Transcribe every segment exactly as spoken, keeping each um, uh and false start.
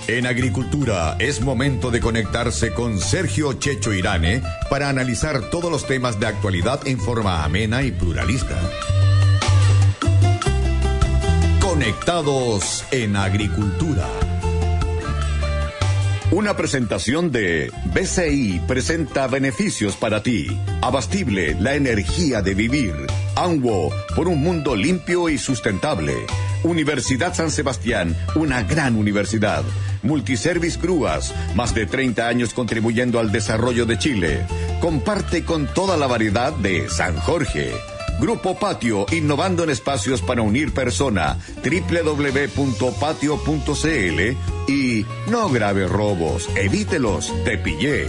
En Agricultura es momento de conectarse con Sergio Checho Irane para analizar todos los temas de actualidad en forma amena y pluralista. Conectados en Agricultura. Una presentación de B C I presenta beneficios para ti. Abastible, la energía de vivir. ANWO, por un mundo limpio y sustentable. Universidad San Sebastián, una gran universidad. Multiservice Grúas, más de treinta años contribuyendo al desarrollo de Chile. Comparte con toda la variedad de San Jorge. Grupo Patio, innovando en espacios para unir persona. doble u doble u doble u punto patio punto c l. Y no grave robos, evítelos, te pillé.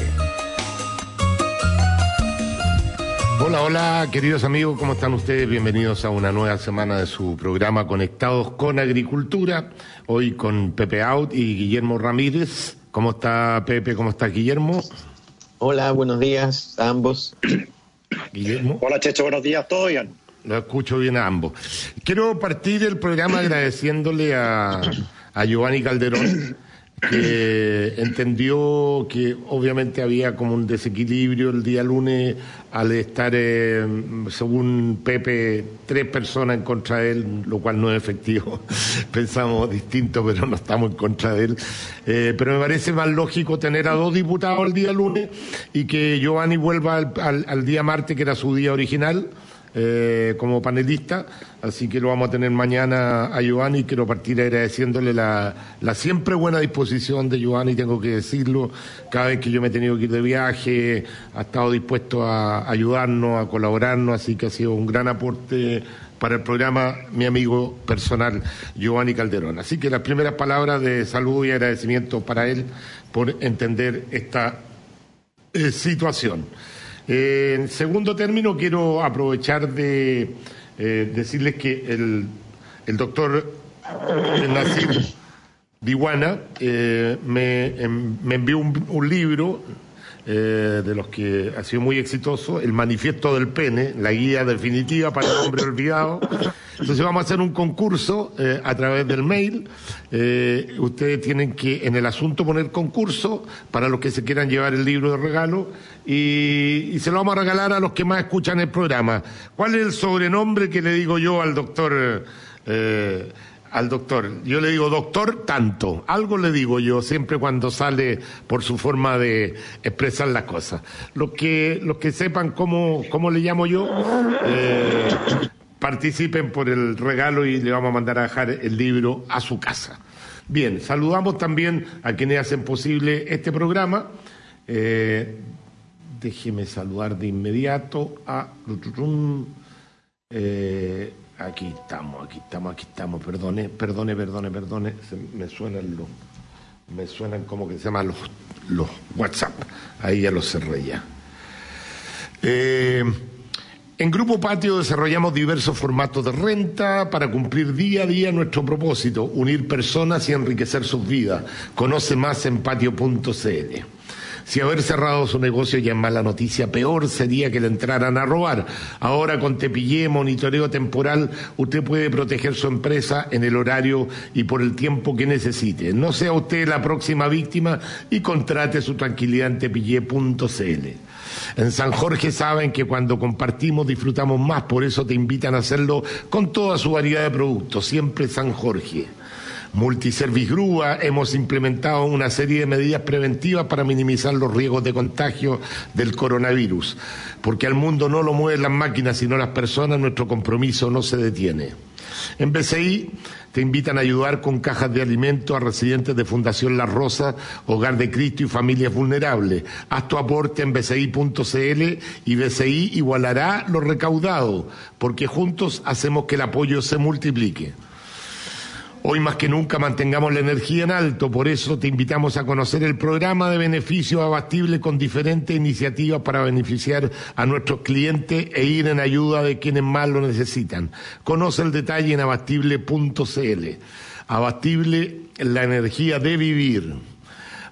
Hola, hola, queridos amigos, ¿cómo están ustedes? Bienvenidos a una nueva semana de su programa Conectados con Agricultura. Hoy con Pepe Out y Guillermo Ramírez. ¿Cómo está Pepe? ¿Cómo está Guillermo? Hola, buenos días a ambos. Guillermo. Hola, Checho, buenos días, ¿todo bien? Lo escucho bien a ambos. Quiero partir el programa agradeciéndole a, a Giovanni Calderón, que entendió que obviamente había como un desequilibrio el día lunes al estar, eh, según Pepe, tres personas en contra de él, lo cual no es efectivo. Pensamos distinto, pero no estamos en contra de él. Eh, pero me parece más lógico tener a dos diputados el día lunes y que Giovanni vuelva al, al, al día martes, que era su día original, Eh, como panelista, así que lo vamos a tener mañana a Giovanni. Quiero partir agradeciéndole la, la siempre buena disposición de Giovanni, tengo que decirlo, cada vez que yo me he tenido que ir de viaje, ha estado dispuesto a ayudarnos, a colaborarnos, así que ha sido un gran aporte para el programa mi amigo personal Giovanni Calderón. Así que las primeras palabras de saludo y agradecimiento para él por entender esta eh, situación. Eh, en segundo término, quiero aprovechar de eh, decirles que el, el doctor Nasir Diwana eh, me, me envió un, un libro eh, de los que ha sido muy exitoso, El Manifiesto del Pene, la guía definitiva para el hombre olvidado. Entonces vamos a hacer un concurso eh, a través del mail. Eh, ustedes tienen que en el asunto poner concurso para los que se quieran llevar el libro de regalo y, y se lo vamos a regalar a los que más escuchan el programa. ¿Cuál es el sobrenombre que le digo yo al doctor? Eh, al doctor, yo le digo doctor tanto, algo le digo yo siempre cuando sale por su forma de expresar las cosas. Los que, los que sepan cómo, cómo le llamo yo, eh, participen por el regalo y le vamos a mandar a dejar el libro a su casa. Bien, saludamos también a quienes hacen posible este programa. Eh, déjeme saludar de inmediato a... Eh, aquí estamos, aquí estamos, aquí estamos, perdone, perdone, perdone, perdone, se, me suenan los... Me suenan como que se llaman los, los WhatsApp. Ahí ya los cerré ya. Eh... En Grupo Patio desarrollamos diversos formatos de renta para cumplir día a día nuestro propósito, unir personas y enriquecer sus vidas. Conoce más en patio punto c l. Si haber cerrado su negocio ya es mala noticia, peor sería que le entraran a robar. Ahora con Te Pillé, monitoreo temporal, usted puede proteger su empresa en el horario y por el tiempo que necesite. No sea usted la próxima víctima y contrate su tranquilidad en te pillé punto c l. En San Jorge saben que cuando compartimos disfrutamos más, por eso te invitan a hacerlo con toda su variedad de productos, siempre San Jorge. Multiservice Grúa, hemos implementado una serie de medidas preventivas para minimizar los riesgos de contagio del coronavirus, porque al mundo no lo mueven las máquinas sino las personas, nuestro compromiso no se detiene. En B C I te invitan a ayudar con cajas de alimentos a residentes de Fundación La Rosa, Hogar de Cristo y familias vulnerables. Haz tu aporte en b c i punto c l y B C I igualará lo recaudado, porque juntos hacemos que el apoyo se multiplique. Hoy más que nunca mantengamos la energía en alto, por eso te invitamos a conocer el programa de beneficios Abastible con diferentes iniciativas para beneficiar a nuestros clientes e ir en ayuda de quienes más lo necesitan. Conoce el detalle en abastible punto c l. Abastible, la energía de vivir.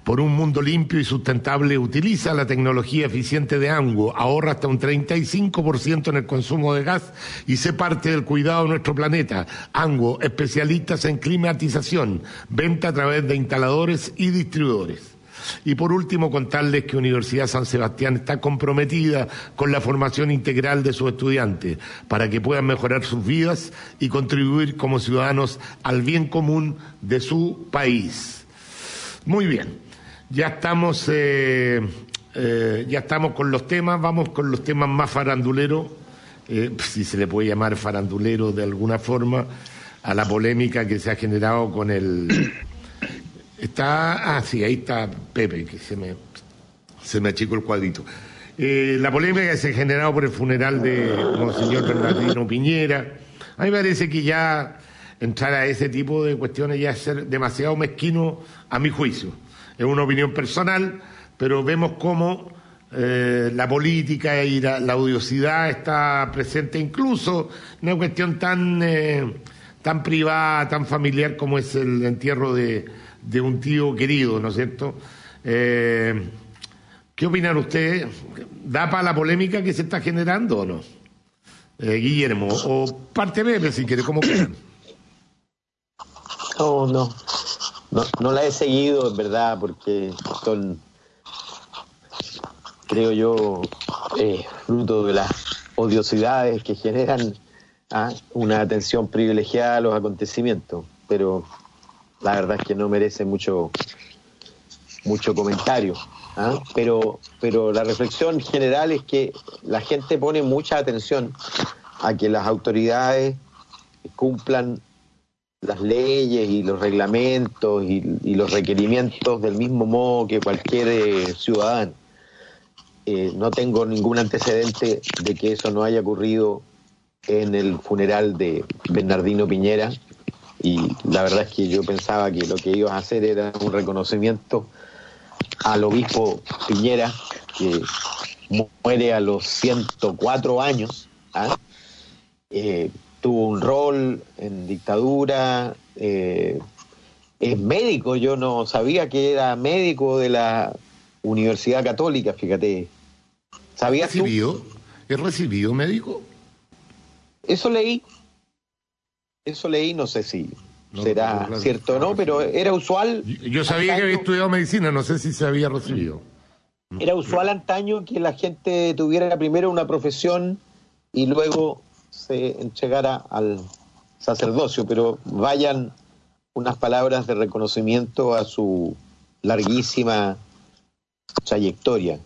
por un mundo limpio y sustentable utiliza la tecnología eficiente de ANWO, ahorra hasta un treinta y cinco por ciento en el consumo de gas y sé parte del cuidado de nuestro planeta. ANWO, especialistas en climatización, venta a través de instaladores y distribuidores. Y por último, contarles que Universidad San Sebastián está comprometida con la formación integral de sus estudiantes para que puedan mejorar sus vidas y contribuir como ciudadanos al bien común de su país. Muy bien. Ya estamos, eh, eh, ya estamos con los temas, vamos con los temas más faranduleros, eh, si se le puede llamar farandulero de alguna forma, a la polémica que se ha generado con el... Está, ah sí, ahí está Pepe, que se me, se me achicó el cuadrito. Eh, la polémica que se ha generado por el funeral de Monseñor Bernardino Piñera, a mí me parece que ya entrar a ese tipo de cuestiones ya es ser demasiado mezquino a mi juicio. Es una opinión personal, pero vemos cómo eh, la política y la, la odiosidad está presente incluso en una cuestión tan, eh, tan privada, tan familiar como es el entierro de, de un tío querido, ¿no es cierto? Eh, ¿Qué opinan ustedes? ¿Da para la polémica que se está generando o no? Eh, Guillermo, o parte Pepe si quiere, como quieran. No, no. No, no la he seguido, en verdad, porque son, creo yo, eh, fruto de las odiosidades que generan ¿ah? una atención privilegiada a los acontecimientos. Pero la verdad es que no merece mucho, mucho comentario. ¿ah? Pero, pero la reflexión general es que la gente pone mucha atención a que las autoridades cumplan las leyes y los reglamentos y, y los requerimientos del mismo modo que cualquier eh, ciudadano. Eh, no tengo ningún antecedente de que eso no haya ocurrido en el funeral de Bernardino Piñera, y la verdad es que yo pensaba que lo que iban a hacer era un reconocimiento al obispo Piñera, que muere a los ciento cuatro años, ¿ah? eh, tuvo un rol en dictadura, eh, es médico, yo no sabía que era médico de la Universidad Católica, fíjate. ¿Sabías tú? ¿Recibido? ¿Es recibido médico? Eso leí, eso leí, no sé si no, será no, no, cierto o no, pero era usual. Yo, yo sabía antaño, que había estudiado medicina, no sé si se había recibido. Era usual antaño que la gente tuviera primero una profesión y luego se entregara al sacerdocio, pero vayan unas palabras de reconocimiento a su larguísima trayectoria.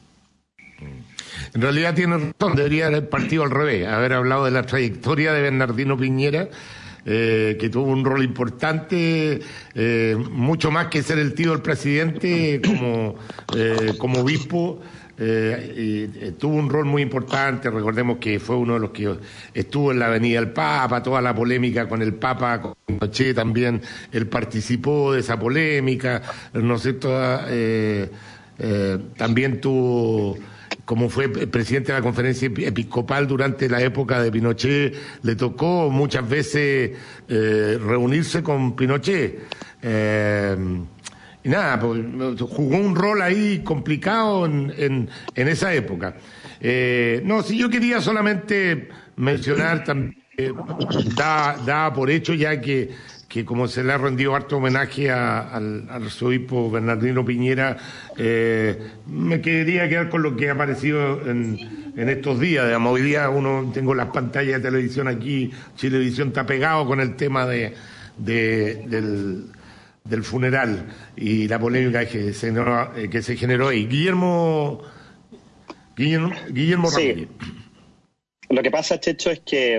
En realidad tiene razón, debería haber partido al revés, haber hablado de la trayectoria de Bernardino Piñera, eh, que tuvo un rol importante, eh, mucho más que ser el tío del presidente como, eh, como obispo. Eh, y, eh, tuvo un rol muy importante. Recordemos que fue uno de los que estuvo en la Avenida del Papa, toda la polémica con el Papa, con Pinochet también, él participó de esa polémica, ¿no es cierto? Eh, eh, también tuvo, como fue presidente de la conferencia episcopal durante la época de Pinochet, le tocó muchas veces eh, reunirse con Pinochet. Eh, Y nada, pues, jugó un rol ahí complicado en, en, en esa época. Eh, no, si yo quería solamente mencionar, también, eh, da, da por hecho ya que, que como se le ha rendido harto homenaje a, al, al arzobispo Bernardino Piñera, eh, me quería quedar con lo que ha aparecido en, en estos días. Digamos, hoy día uno, tengo las pantallas de televisión aquí, Chilevisión está pegado con el tema de, de del... del funeral y la polémica que se generó, que se generó ahí. Guillermo Guillermo, Guillermo sí. Lo que pasa, Checho, es que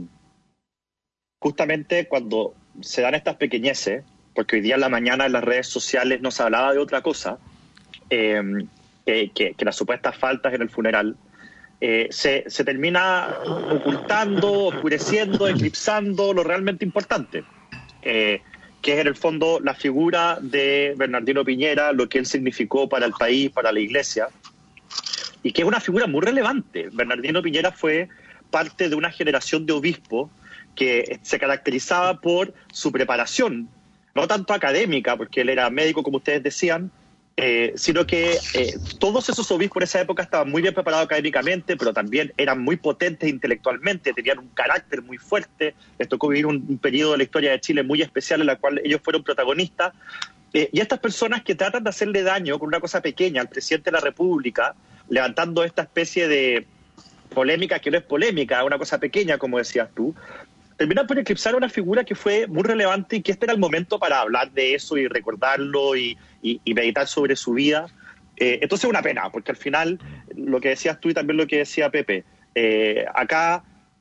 justamente cuando se dan estas pequeñeces, porque hoy día en la mañana en las redes sociales no se hablaba de otra cosa eh, que, que, que las supuestas faltas en el funeral, eh, se, se termina ocultando, oscureciendo, eclipsando lo realmente importante. Eh, que es en el fondo la figura de Bernardino Piñera, lo que él significó para el país, para la iglesia, y que es una figura muy relevante. Bernardino Piñera fue parte de una generación de obispos que se caracterizaba por su preparación, no tanto académica, porque él era médico, como ustedes decían, eh, sino que eh, todos esos obispos en esa época estaban muy bien preparados académicamente, pero también eran muy potentes intelectualmente, tenían un carácter muy fuerte. Les tocó vivir un, un periodo de la historia de Chile muy especial en la cual ellos fueron protagonistas. Eh, y estas personas que tratan de hacerle daño con una cosa pequeña al presidente de la República, levantando esta especie de polémica que no es polémica, una cosa pequeña, como decías tú, terminan por eclipsar a una figura que fue muy relevante y que este era el momento para hablar de eso y recordarlo y, y, y meditar sobre su vida. Eh, entonces es una pena, porque al final, lo que decías tú y también lo que decía Pepe, eh, acá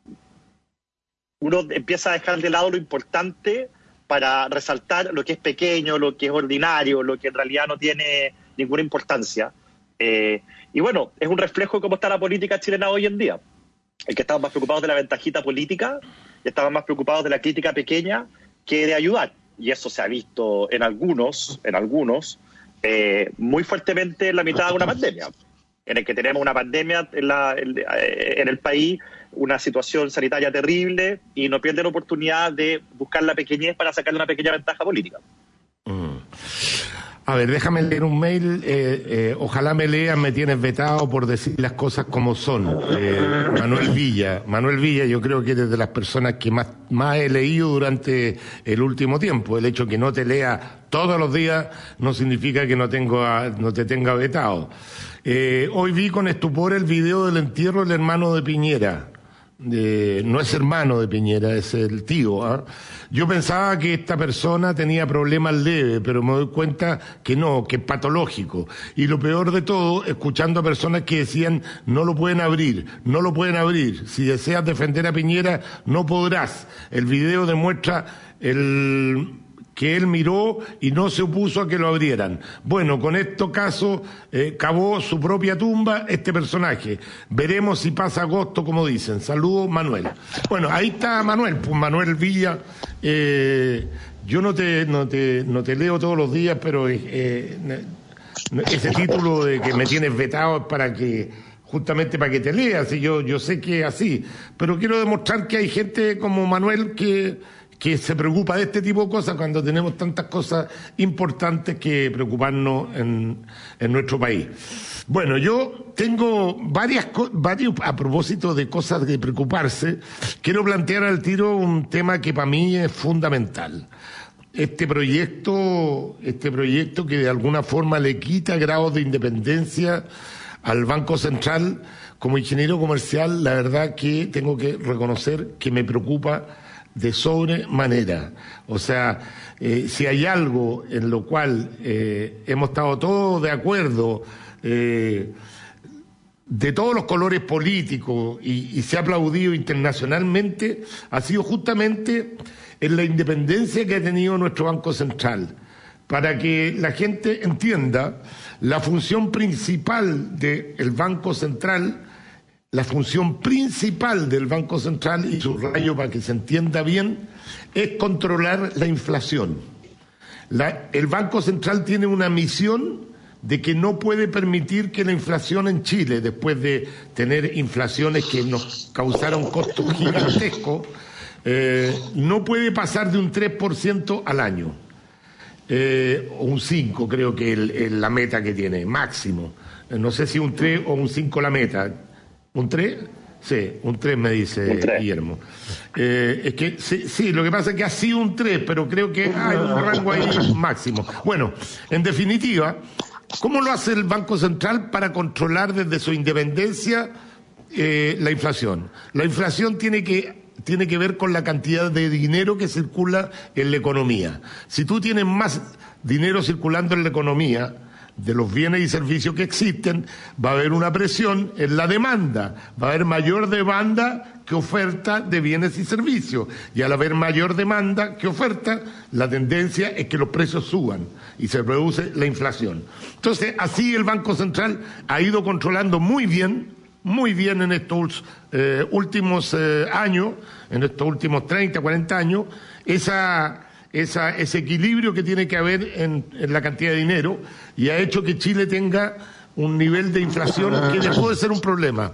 uno empieza a dejar de lado lo importante para resaltar lo que es pequeño, lo que es ordinario, lo que en realidad no tiene ninguna importancia. Eh, y bueno, es un reflejo de cómo está la política chilena hoy en día. El que estamos más preocupados de la ventajita política y estamos más preocupados de la crítica pequeña que de ayudar. Y eso se ha visto en algunos, en algunos, eh, muy fuertemente en la mitad de una pandemia, en el que tenemos una pandemia en, la, en, en el país, una situación sanitaria terrible, y no pierden oportunidad de buscar la pequeñez para sacarle una pequeña ventaja política. Mm. A ver, déjame leer un mail. Eh, eh, ojalá me lean, me tienes vetado por decir las cosas como son. Eh, Manuel Villa. Manuel Villa, yo creo que eres de las personas que más, más he leído durante el último tiempo. El hecho que no te lea todos los días no significa que no, tengo a, no te tenga vetado. Eh, hoy vi con estupor el video del entierro del hermano de Piñera. Eh, no es hermano de Piñera, es el tío. ¿eh? Yo pensaba que esta persona tenía problemas leves, pero me doy cuenta que no, que es patológico. Y lo peor de todo, escuchando a personas que decían, no lo pueden abrir, no lo pueden abrir. Si deseas defender a Piñera, no podrás. El video demuestra el... que él miró y no se opuso a que lo abrieran. Bueno, con este caso eh, cavó su propia tumba este personaje. Veremos si pasa agosto, como dicen. Saludos, Manuel. Bueno, ahí está Manuel, pues Manuel Villa. Eh, yo no te, no, te, no te leo todos los días, pero eh, ese título de que me tienes vetado es para que... justamente para que te leas, y yo, yo sé que es así. Pero quiero demostrar que hay gente como Manuel que... que se preocupa de este tipo de cosas cuando tenemos tantas cosas importantes que preocuparnos en, en nuestro país. Bueno, yo tengo varias varios a propósito de cosas de preocuparse. Quiero plantear al tiro un tema que para mí es fundamental. Este proyecto, este proyecto que de alguna forma le quita grados de independencia al Banco Central. Como ingeniero comercial, la verdad que tengo que reconocer que me preocupa de sobremanera. O sea, eh, si hay algo en lo cual eh, hemos estado todos de acuerdo, eh, de todos los colores políticos, y, y se ha aplaudido internacionalmente, ha sido justamente en la independencia que ha tenido nuestro Banco Central. Para que la gente entienda, la función principal del Banco Central La función principal del Banco Central, y subrayo para que se entienda bien, es controlar la inflación. La, el Banco Central tiene una misión de que no puede permitir que la inflación en Chile, después de tener inflaciones que nos causaron costos gigantescos, eh, no puede pasar de un tres por ciento al año. Eh, o un cinco creo que es el, el, la meta que tiene, máximo. Eh, no sé si un tres o un cinco la meta. ¿Un tres? Sí, un tres me dice Guillermo. Eh, es que sí, sí, lo que pasa es que ha sido un tres, pero creo que hay un rango ahí máximo. Bueno, en definitiva, ¿cómo lo hace el Banco Central para controlar desde su independencia eh, la inflación? La inflación tiene que, tiene que ver con la cantidad de dinero que circula en la economía. Si tú tienes más dinero circulando en la economía, de los bienes y servicios que existen, va a haber una presión en la demanda, va a haber mayor demanda que oferta de bienes y servicios, y al haber mayor demanda que oferta, la tendencia es que los precios suban y se produce la inflación. Entonces, así el Banco Central ha ido controlando muy bien, muy bien en estos eh, últimos eh, años, en estos últimos treinta, cuarenta años, esa... Esa, ese equilibrio que tiene que haber en, en la cantidad de dinero, y ha hecho que Chile tenga un nivel de inflación que dejó de ser un problema.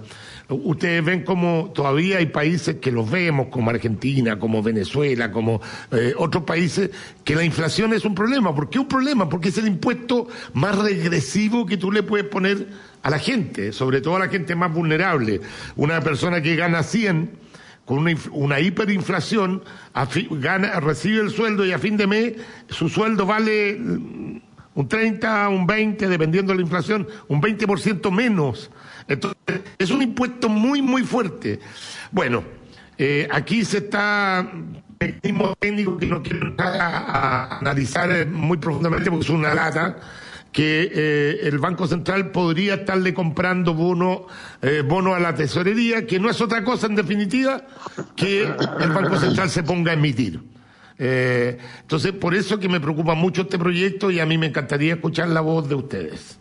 ustedes ven como todavía hay países que los vemos, como Argentina, como Venezuela, como eh, otros países, que la inflación es un problema. ¿Por qué un problema? Porque es el impuesto más regresivo que tú le puedes poner a la gente, sobre todo a la gente más vulnerable. Una persona que gana cien, con una, una hiperinflación, a fi, gana, recibe el sueldo y a fin de mes su sueldo vale un treinta, un veinte, dependiendo de la inflación, un veinte por ciento menos. Entonces, es un impuesto muy, muy fuerte. Bueno, eh, aquí se está, mecanismo técnico que no quiero a, a analizar muy profundamente porque es una lata, que eh, el Banco Central podría estarle comprando bonos eh, bono a la tesorería, que no es otra cosa en definitiva que el Banco Central se ponga a emitir. Eh, entonces, por eso que me preocupa mucho este proyecto y a mí me encantaría escuchar la voz de ustedes.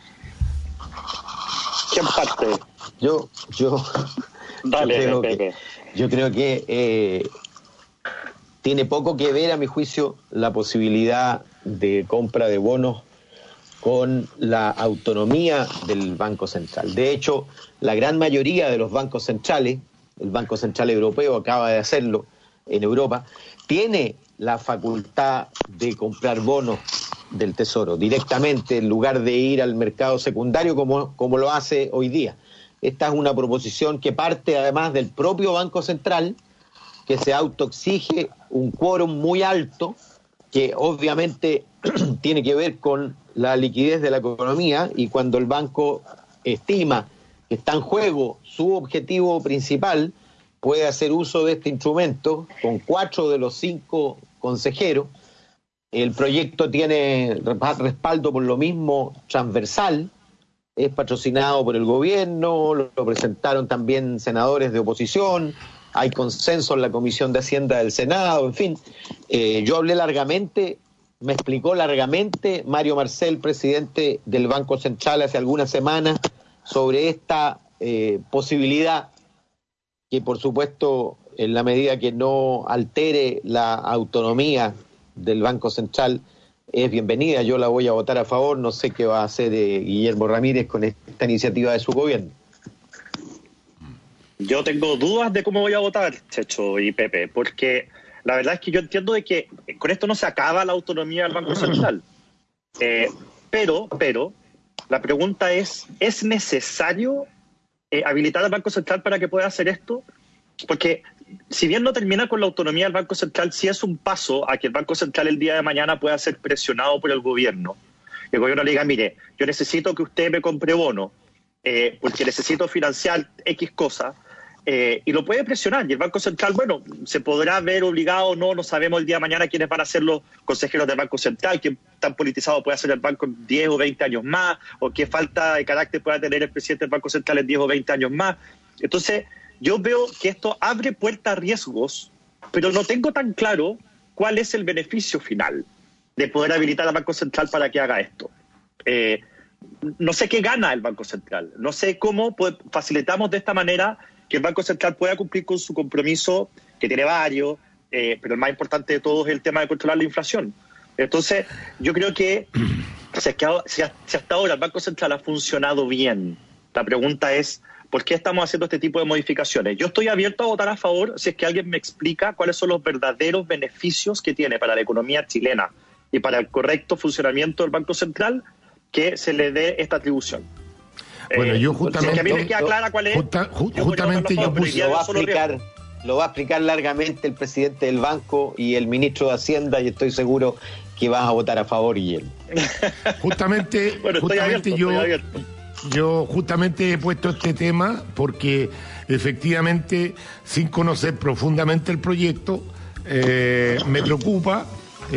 ¿Quién parte? Yo, yo, Dale, yo creo Pepe. que, yo creo que eh, tiene poco que ver, a mi juicio, la posibilidad de compra de bonos con la autonomía del Banco Central. De hecho, la gran mayoría de los bancos centrales, el Banco Central Europeo acaba de hacerlo en Europa, tiene la facultad de comprar bonos del Tesoro directamente en lugar de ir al mercado secundario como, como lo hace hoy día. Esta es una proposición que parte además del propio Banco Central, que se autoexige un quórum muy alto, que obviamente tiene que ver con la liquidez de la economía, y cuando el banco estima que está en juego su objetivo principal, puede hacer uso de este instrumento con cuatro de los cinco consejeros. El proyecto tiene respaldo por lo mismo transversal, es patrocinado por el gobierno, lo presentaron también senadores de oposición, hay consenso en la Comisión de Hacienda del Senado, en fin. Eh, yo hablé largamente, me explicó largamente Mario Marcel, presidente del Banco Central, hace algunas semanas, sobre esta eh, posibilidad que, por supuesto, en la medida que no altere la autonomía del Banco Central, es bienvenida. Yo la voy a votar a favor. No sé qué va a hacer eh, Guillermo Ramírez con esta iniciativa de su gobierno. Yo tengo dudas de cómo voy a votar, Checho y Pepe, porque la verdad es que yo entiendo de que con esto no se acaba la autonomía del Banco Central. Eh, pero, pero, la pregunta es, ¿es necesario eh, habilitar al Banco Central para que pueda hacer esto? Porque si bien no termina con la autonomía del Banco Central, sí es un paso a que el Banco Central el día de mañana pueda ser presionado por el gobierno. El gobierno le diga, mire, yo necesito que usted me compre bono, eh, porque necesito financiar X cosa, eh, y lo puede presionar. Y el Banco Central, bueno, se podrá ver obligado o no, no sabemos el día de mañana quiénes van a ser los consejeros del Banco Central, qué tan politizado puede ser el banco en diez o veinte años más, o qué falta de carácter pueda tener el presidente del Banco Central en diez o veinte años más. Entonces, yo veo que esto abre puerta a riesgos, pero no tengo tan claro cuál es el beneficio final de poder habilitar al Banco Central para que haga esto. Eh, no sé qué gana el Banco Central, no sé cómo facilitamos de esta manera que el Banco Central pueda cumplir con su compromiso, que tiene varios, eh, pero el más importante de todos es el tema de controlar la inflación. Entonces, yo creo que si, es que si hasta ahora el Banco Central ha funcionado bien, la pregunta es, ¿por qué estamos haciendo este tipo de modificaciones? Yo estoy abierto a votar a favor si es que alguien me explica cuáles son los verdaderos beneficios que tiene para la economía chilena y para el correcto funcionamiento del Banco Central que se le dé esta atribución. Bueno, eh, yo justamente... Si es que a mí me queda clara cuál es... Justa, ju, yo justamente yo puse... Lo va, a explicar, lo va a explicar largamente el presidente del banco y el ministro de Hacienda, y estoy seguro que vas a votar a favor, Guillermo. Justamente, bueno, justamente abierto, yo... Yo justamente he puesto este tema porque efectivamente, sin conocer profundamente el proyecto, eh, me preocupa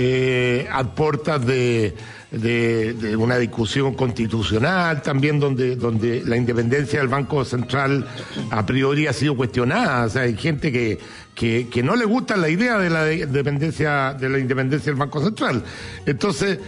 eh, a puertas de, de, de una discusión constitucional también donde, donde la independencia del Banco Central a priori ha sido cuestionada. O sea, hay gente que, que, que no le gusta la idea de la independencia, de la independencia del Banco Central. Entonces,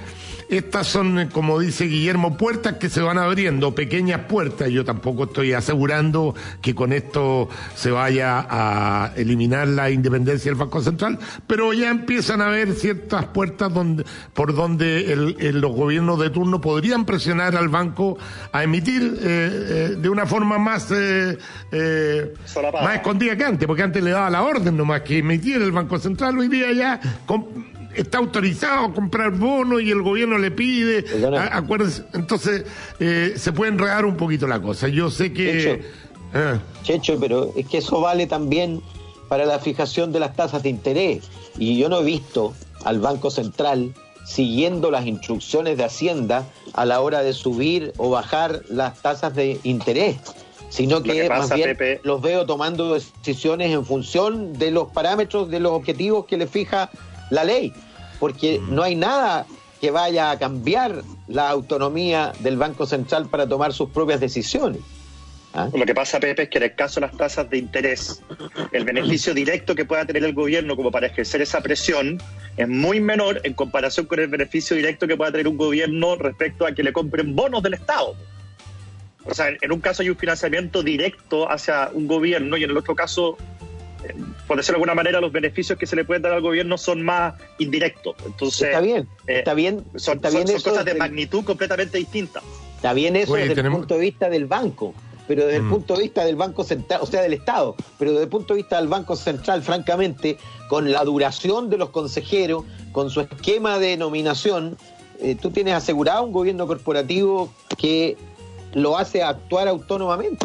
estas son, como dice Guillermo, puertas que se van abriendo, pequeñas puertas. Yo tampoco estoy asegurando que con esto se vaya a eliminar la independencia del Banco Central, pero ya empiezan a haber ciertas puertas donde, por donde el, el, los gobiernos de turno podrían presionar al banco a emitir eh, eh, de una forma más, eh, eh, más escondida que antes, porque antes le daba la orden nomás que emitir el Banco Central. Hoy día ya con, está autorizado a comprar bonos y el gobierno le pide, a, acuérdense, entonces eh, se puede enredar un poquito la cosa. Yo sé que... Checho, eh. Checho, pero es que eso vale también para la fijación de las tasas de interés, y yo no he visto al Banco Central siguiendo las instrucciones de Hacienda a la hora de subir o bajar las tasas de interés, sino que, que pasa, más bien Pepe, los veo tomando decisiones en función de los parámetros, de los objetivos que le fija la ley, porque no hay nada que vaya a cambiar la autonomía del Banco Central para tomar sus propias decisiones. ¿Ah? Lo que pasa, Pepe, es que en el caso de las tasas de interés, el beneficio directo que pueda tener el gobierno como para ejercer esa presión es muy menor en comparación con el beneficio directo que pueda tener un gobierno respecto a que le compren bonos del Estado. O sea, en un caso hay un financiamiento directo hacia un gobierno y en el otro caso, por decirlo de alguna manera, los beneficios que se le pueden dar al gobierno son más indirectos. Entonces, está bien, está bien. Son, está son, bien son cosas de el... magnitud completamente distintas. Está bien eso Oye, desde tenemos... el punto de vista del banco, pero desde mm. el punto de vista del Banco Central, o sea, del Estado, pero desde el punto de vista del Banco Central, francamente, con la duración de los consejeros, con su esquema de nominación, eh, tú tienes asegurado un gobierno corporativo que lo hace actuar autónomamente.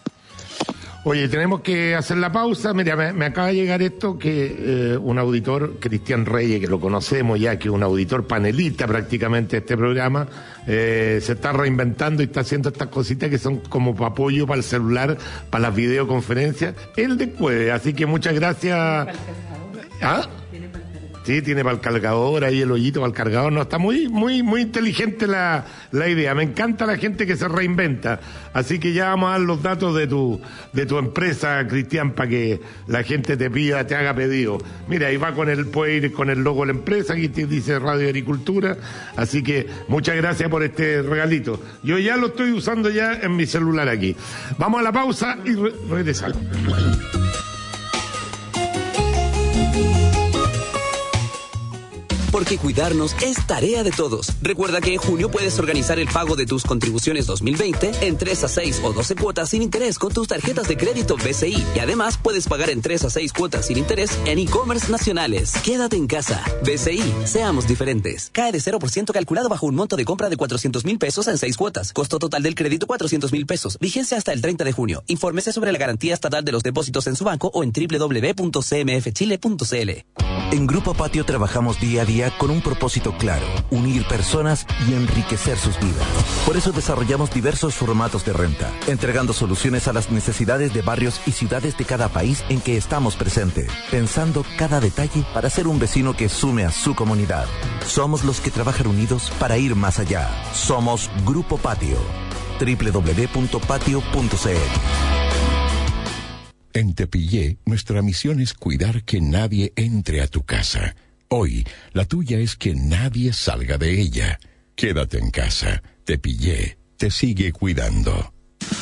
Oye, tenemos que hacer la pausa. Mira, me, me acaba de llegar esto que eh, un auditor, Cristian Reyes, que lo conocemos ya, que es un auditor panelista prácticamente de este programa, eh, se está reinventando y está haciendo estas cositas que son como para apoyo para el celular, para las videoconferencias. Él después, así que muchas gracias. ¿Ah? Sí, tiene para el cargador, ahí el hoyito para el cargador. No, está muy, muy, muy inteligente la, la idea. Me encanta la gente que se reinventa. Así que ya vamos a dar los datos de tu, de tu empresa, Cristian, para que la gente te pida, te haga pedido. Mira, ahí va con el, puede ir con el logo de la empresa, aquí te dice Radio Agricultura. Así que muchas gracias por este regalito. Yo ya lo estoy usando ya en mi celular aquí. Vamos a la pausa y re- regresamos. Porque cuidarnos es tarea de todos. Recuerda que en junio puedes organizar el pago de tus contribuciones dos mil veinte en tres a seis o doce cuotas sin interés con tus tarjetas de crédito B C I. Y además puedes pagar en tres a seis cuotas sin interés en e-commerce nacionales. Quédate en casa. B C I, seamos diferentes. Cae de cero por ciento calculado bajo un monto de compra de cuatrocientos mil pesos en seis cuotas. Costo total del crédito cuatrocientos mil pesos. Vigencia hasta el treinta de junio. Infórmese sobre la garantía estatal de los depósitos en su banco o en doble u doble u doble u punto c m f chile punto c l. En Grupo Patio trabajamos día a día con un propósito claro: unir personas y enriquecer sus vidas. Por eso desarrollamos diversos formatos de renta, entregando soluciones a las necesidades de barrios y ciudades de cada país en que estamos presentes, pensando cada detalle para ser un vecino que sume a su comunidad. Somos los que trabajan unidos para ir más allá. Somos Grupo Patio. doble u doble u doble u punto patio punto c l. En Tepillé, nuestra misión es cuidar que nadie entre a tu casa. Hoy, la tuya es que nadie salga de ella. Quédate en casa. Tepillé te sigue cuidando.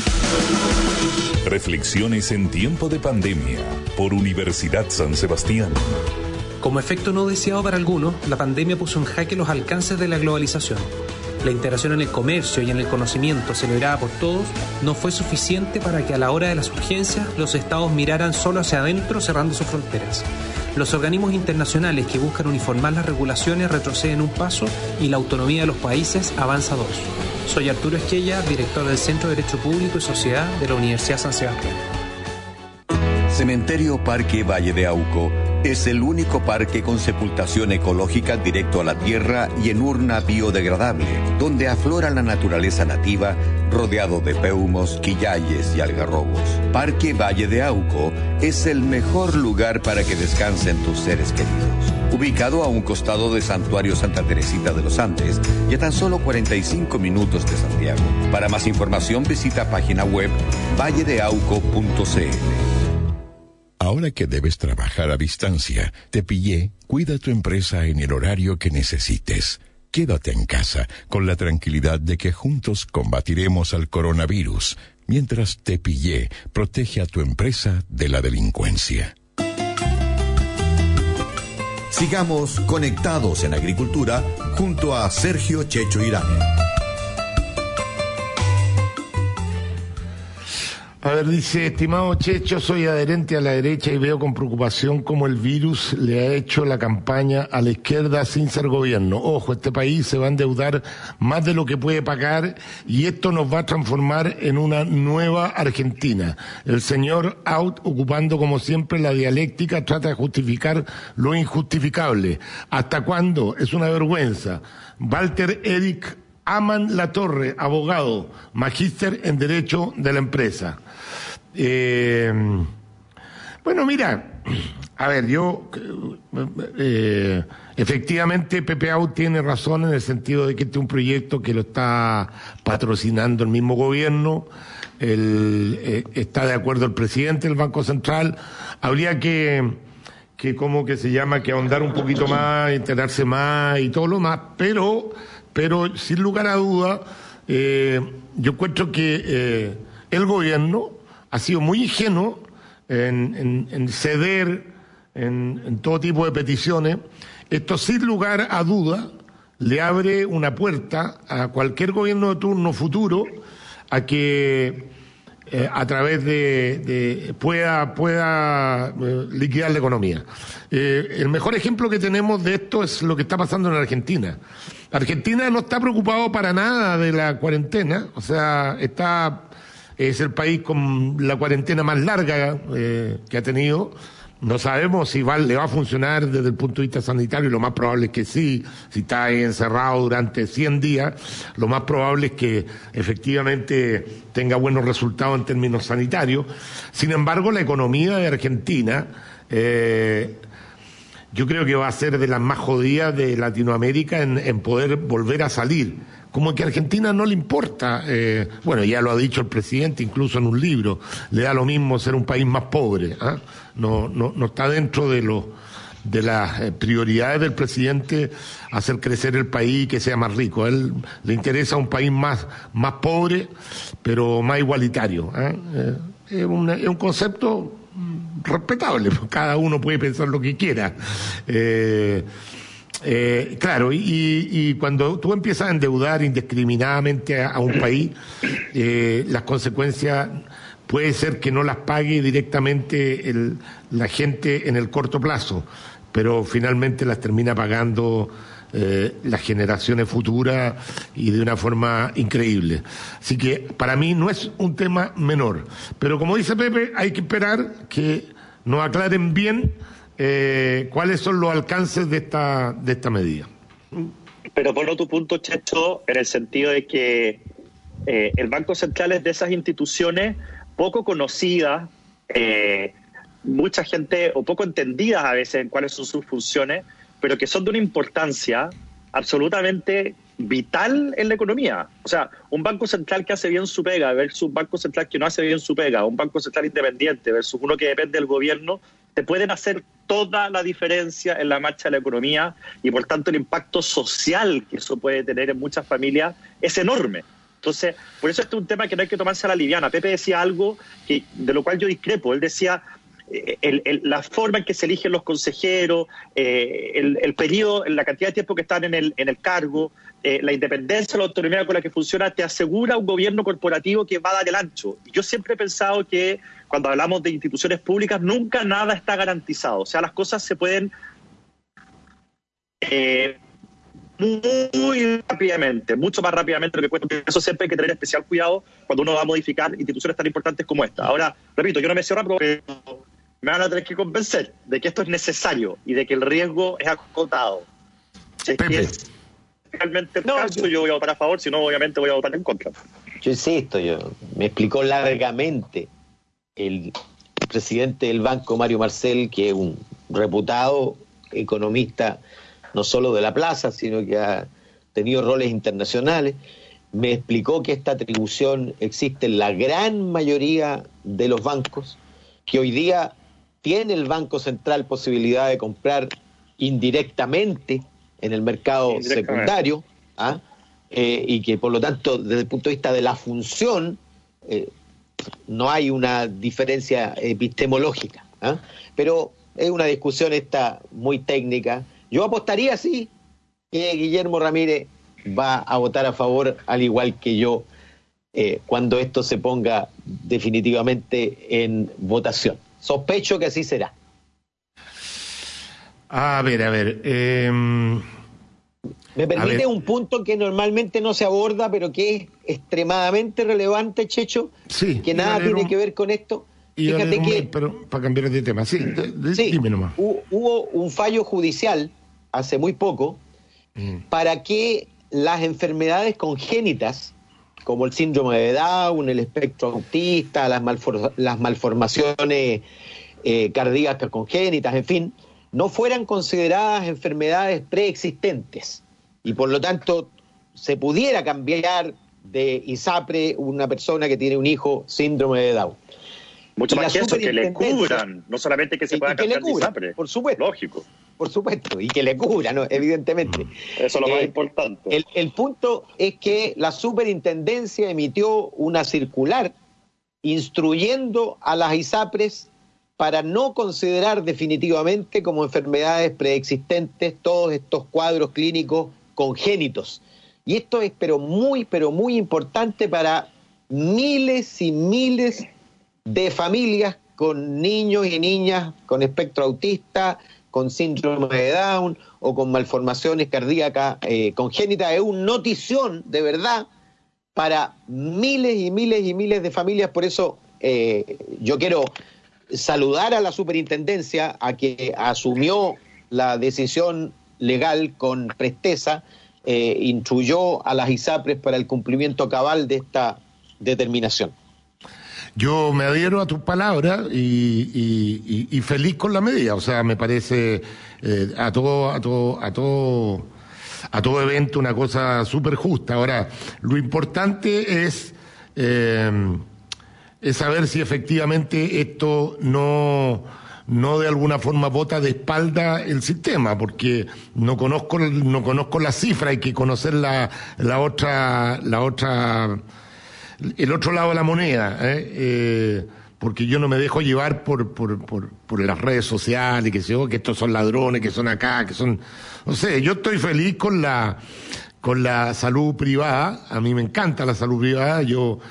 Reflexiones en tiempo de pandemia por Universidad San Sebastián. Como efecto no deseado para algunos, la pandemia puso en jaque los alcances de la globalización. La integración en el comercio y en el conocimiento celebrada por todos no fue suficiente para que a la hora de las urgencias los estados miraran solo hacia adentro cerrando sus fronteras. Los organismos internacionales que buscan uniformar las regulaciones retroceden un paso y la autonomía de los países avanza dos. Soy Arturo Esquella, director del Centro de Derecho Público y Sociedad de la Universidad San Sebastián. Cementerio Parque Valle de Auco es el único parque con sepultación ecológica directo a la tierra y en urna biodegradable, donde aflora la naturaleza nativa, rodeado de peumos, quillayes y algarrobos. Parque Valle de Auco es el mejor lugar para que descansen tus seres queridos. Ubicado a un costado del Santuario Santa Teresita de los Andes y a tan solo cuarenta y cinco minutos de Santiago. Para más información visita página web valle de auco punto c l. Ahora que debes trabajar a distancia, Tepillé cuida tu empresa en el horario que necesites. Quédate en casa con la tranquilidad de que juntos combatiremos al coronavirus, mientras Tepillé protege a tu empresa de la delincuencia. Sigamos conectados en agricultura junto a Sergio Checho Irane. A ver, dice, estimado Checho, soy adherente a la derecha y veo con preocupación cómo el virus le ha hecho la campaña a la izquierda sin ser gobierno. Ojo, este país se va a endeudar más de lo que puede pagar y esto nos va a transformar en una nueva Argentina. El señor Out, ocupando como siempre la dialéctica, trata de justificar lo injustificable. ¿Hasta cuándo? Es una vergüenza. Walter Eric Aman Latorre, abogado, magíster en Derecho de la Empresa. Eh, bueno, mira, a ver, yo, eh, efectivamente Pepe Out tiene razón en el sentido de que este es un proyecto que lo está patrocinando el mismo gobierno, el, eh, está de acuerdo el presidente del Banco Central. Habría que, que como que se llama, que ahondar un poquito más, enterarse más y todo lo más, pero... Pero sin lugar a duda, eh, yo encuentro que eh, el gobierno ha sido muy ingenuo en, en, en ceder en, en todo tipo de peticiones. Esto sin lugar a duda le abre una puerta a cualquier gobierno de turno futuro a que eh, a través de, de pueda, pueda eh, liquidar la economía. Eh, el mejor ejemplo que tenemos de esto es lo que está pasando en Argentina. Argentina no está preocupado para nada de la cuarentena, o sea, está es el país con la cuarentena más larga eh, que ha tenido. No sabemos si va, le va a funcionar desde el punto de vista sanitario, lo más probable es que sí. Si está ahí encerrado durante cien días, lo más probable es que efectivamente tenga buenos resultados en términos sanitarios. Sin embargo, la economía de Argentina... Eh, yo creo que va a ser de las más jodidas de Latinoamérica en, en poder volver a salir. Como que a Argentina no le importa, eh, bueno, ya lo ha dicho el presidente incluso en un libro, le da lo mismo ser un país más pobre, ¿eh? no, no, no está dentro de los de las prioridades del presidente hacer crecer el país y que sea más rico. A él le interesa un país más, más pobre, pero más igualitario. ¿eh? Eh, es, una, es un concepto respetable, cada uno puede pensar lo que quiera. Eh, eh, claro, y, y cuando tú empiezas a endeudar indiscriminadamente a, a un país, eh, las consecuencias puede ser que no las pague directamente el, la gente en el corto plazo, pero finalmente las termina pagando eh, las generaciones futuras y de una forma increíble. Así que para mí no es un tema menor, pero como dice Pepe, hay que esperar que nos aclaren bien eh, cuáles son los alcances de esta de esta medida. Pero por tu punto, Checho, en el sentido de que eh, el Banco Central es de esas instituciones poco conocidas, eh, mucha gente, o poco entendidas a veces en cuáles son sus funciones, pero que son de una importancia absolutamente vital en la economía. O sea, un banco central que hace bien su pega versus un banco central que no hace bien su pega, un banco central independiente versus uno que depende del gobierno, te pueden hacer toda la diferencia en la marcha de la economía y por tanto el impacto social que eso puede tener en muchas familias es enorme. Entonces, por eso este es un tema que no hay que tomarse a la liviana. Pepe decía algo que, de lo cual yo discrepo. Él decía el, el, la forma en que se eligen los consejeros, eh, el, el periodo, la cantidad de tiempo que están en el, en el cargo, eh, la independencia, la autonomía con la que funciona, te asegura un gobierno corporativo que va a dar el ancho. Y yo siempre he pensado que cuando hablamos de instituciones públicas, nunca nada está garantizado. O sea, las cosas se pueden... Eh, muy rápidamente, mucho más rápidamente de lo que cuesta. Eso siempre hay que tener especial cuidado cuando uno va a modificar instituciones tan importantes como esta. Ahora, repito, yo no me cierro, pero me van a tener que convencer de que esto es necesario y de que el riesgo es acotado. Si es que es realmente el no, caso, yo voy a votar a favor, si no, obviamente voy a votar en contra. Yo insisto, yo me explicó largamente el presidente del banco, Mario Marcel, que es un reputado economista no solo de la plaza, sino que ha tenido roles internacionales. Me explicó que esta atribución existe en la gran mayoría de los bancos, que hoy día tiene el Banco Central posibilidad de comprar indirectamente en el mercado secundario, ¿ah? eh, y que por lo tanto desde el punto de vista de la función eh, no hay una diferencia epistemológica, ¿ah? Pero es una discusión esta muy técnica. Yo apostaría sí que Guillermo Ramírez va a votar a favor, al igual que yo, eh, cuando esto se ponga definitivamente en votación. Sospecho que así será. A ver, a ver. Eh, Me permite ver. Un punto que normalmente no se aborda, pero que es extremadamente relevante, Checho, sí, que nada tiene un... que ver con esto. Y Fíjate un... que... Pero para cambiar de tema, sí, de, de, sí dime nomás. Hubo un fallo judicial hace muy poco mm. para que las enfermedades congénitas, como el síndrome de Down, el espectro autista, las, malfor las malformaciones eh, cardíacas congénitas, en fin, no fueran consideradas enfermedades preexistentes y por lo tanto se pudiera cambiar de ISAPRE una persona que tiene un hijo síndrome de Down. Mucho más que eso, que le cubran, no solamente que se pueda cambiar de ISAPRE. Por supuesto. Lógico. Por supuesto, y que le cubra, ¿no? Evidentemente. Eso es lo eh, más importante. El, el punto es que la superintendencia emitió una circular instruyendo a las ISAPRES para no considerar definitivamente como enfermedades preexistentes todos estos cuadros clínicos congénitos. Y esto es pero muy, pero muy importante para miles y miles de familias con niños y niñas con espectro autista, con síndrome de Down o con malformaciones cardíacas eh, congénitas. Es una notición de verdad para miles y miles y miles de familias. Por eso eh, yo quiero saludar a la superintendencia, a que asumió la decisión legal con presteza, eh, instruyó a las ISAPRES para el cumplimiento cabal de esta determinación. Yo me adhiero a tus palabras y, y, y, y feliz con la medida. O sea, me parece eh, a todo, a todo, a todo, a todo evento una cosa súper justa. Ahora, lo importante es, eh, es saber si efectivamente esto no, no de alguna forma bota de espalda el sistema, porque no conozco, no conozco la cifra, hay que conocer la, la otra, la otra. El otro lado de la moneda, ¿eh? Eh, porque yo no me dejo llevar por, por, por, por las redes sociales, que sé yo, que estos son ladrones, que son acá, que son, no sé, yo estoy feliz con la, con la salud privada, a mí me encanta la salud privada, yo,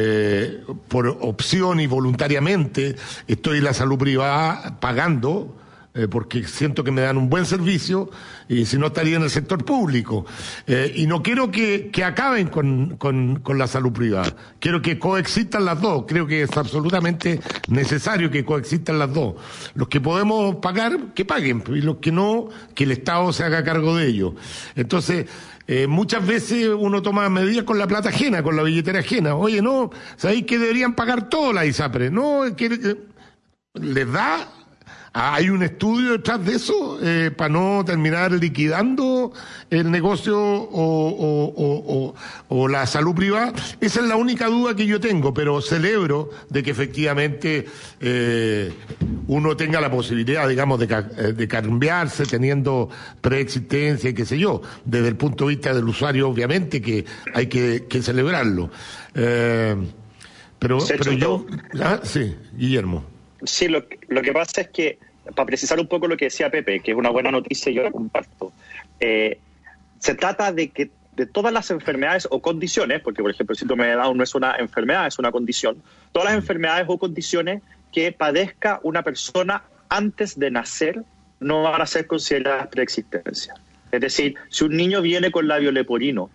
eh, por opción y voluntariamente estoy en la salud privada pagando, Eh, porque siento que me dan un buen servicio y si no estaría en el sector público. Eh, y no quiero que, que acaben con, con, con la salud privada. Quiero que coexistan las dos. Creo que es absolutamente necesario que coexistan las dos. Los que podemos pagar, que paguen. Y los que no, que el Estado se haga cargo de ellos. Entonces, eh, muchas veces uno toma medidas con la plata ajena, con la billetera ajena. Oye, no, ¿sabéis que deberían pagar todo la ISAPRE? No, es que eh, les da... ¿Hay un estudio detrás de eso eh, para no terminar liquidando el negocio o, o, o, o, o la salud privada? Esa es la única duda que yo tengo, pero celebro de que efectivamente eh, uno tenga la posibilidad, digamos, de, de cambiarse teniendo preexistencia y qué sé yo. Desde el punto de vista del usuario, obviamente, que hay que, que celebrarlo. Eh, pero, pero yo... Ah, sí, Guillermo. Sí, lo, lo que pasa es que, para precisar un poco lo que decía Pepe, que es una buena noticia y yo la comparto, eh, se trata de que de todas las enfermedades o condiciones, porque por ejemplo el síndrome de Down no es una enfermedad, es una condición, todas las enfermedades o condiciones que padezca una persona antes de nacer no van a ser consideradas preexistencia. Es decir, si un niño viene con labio leporino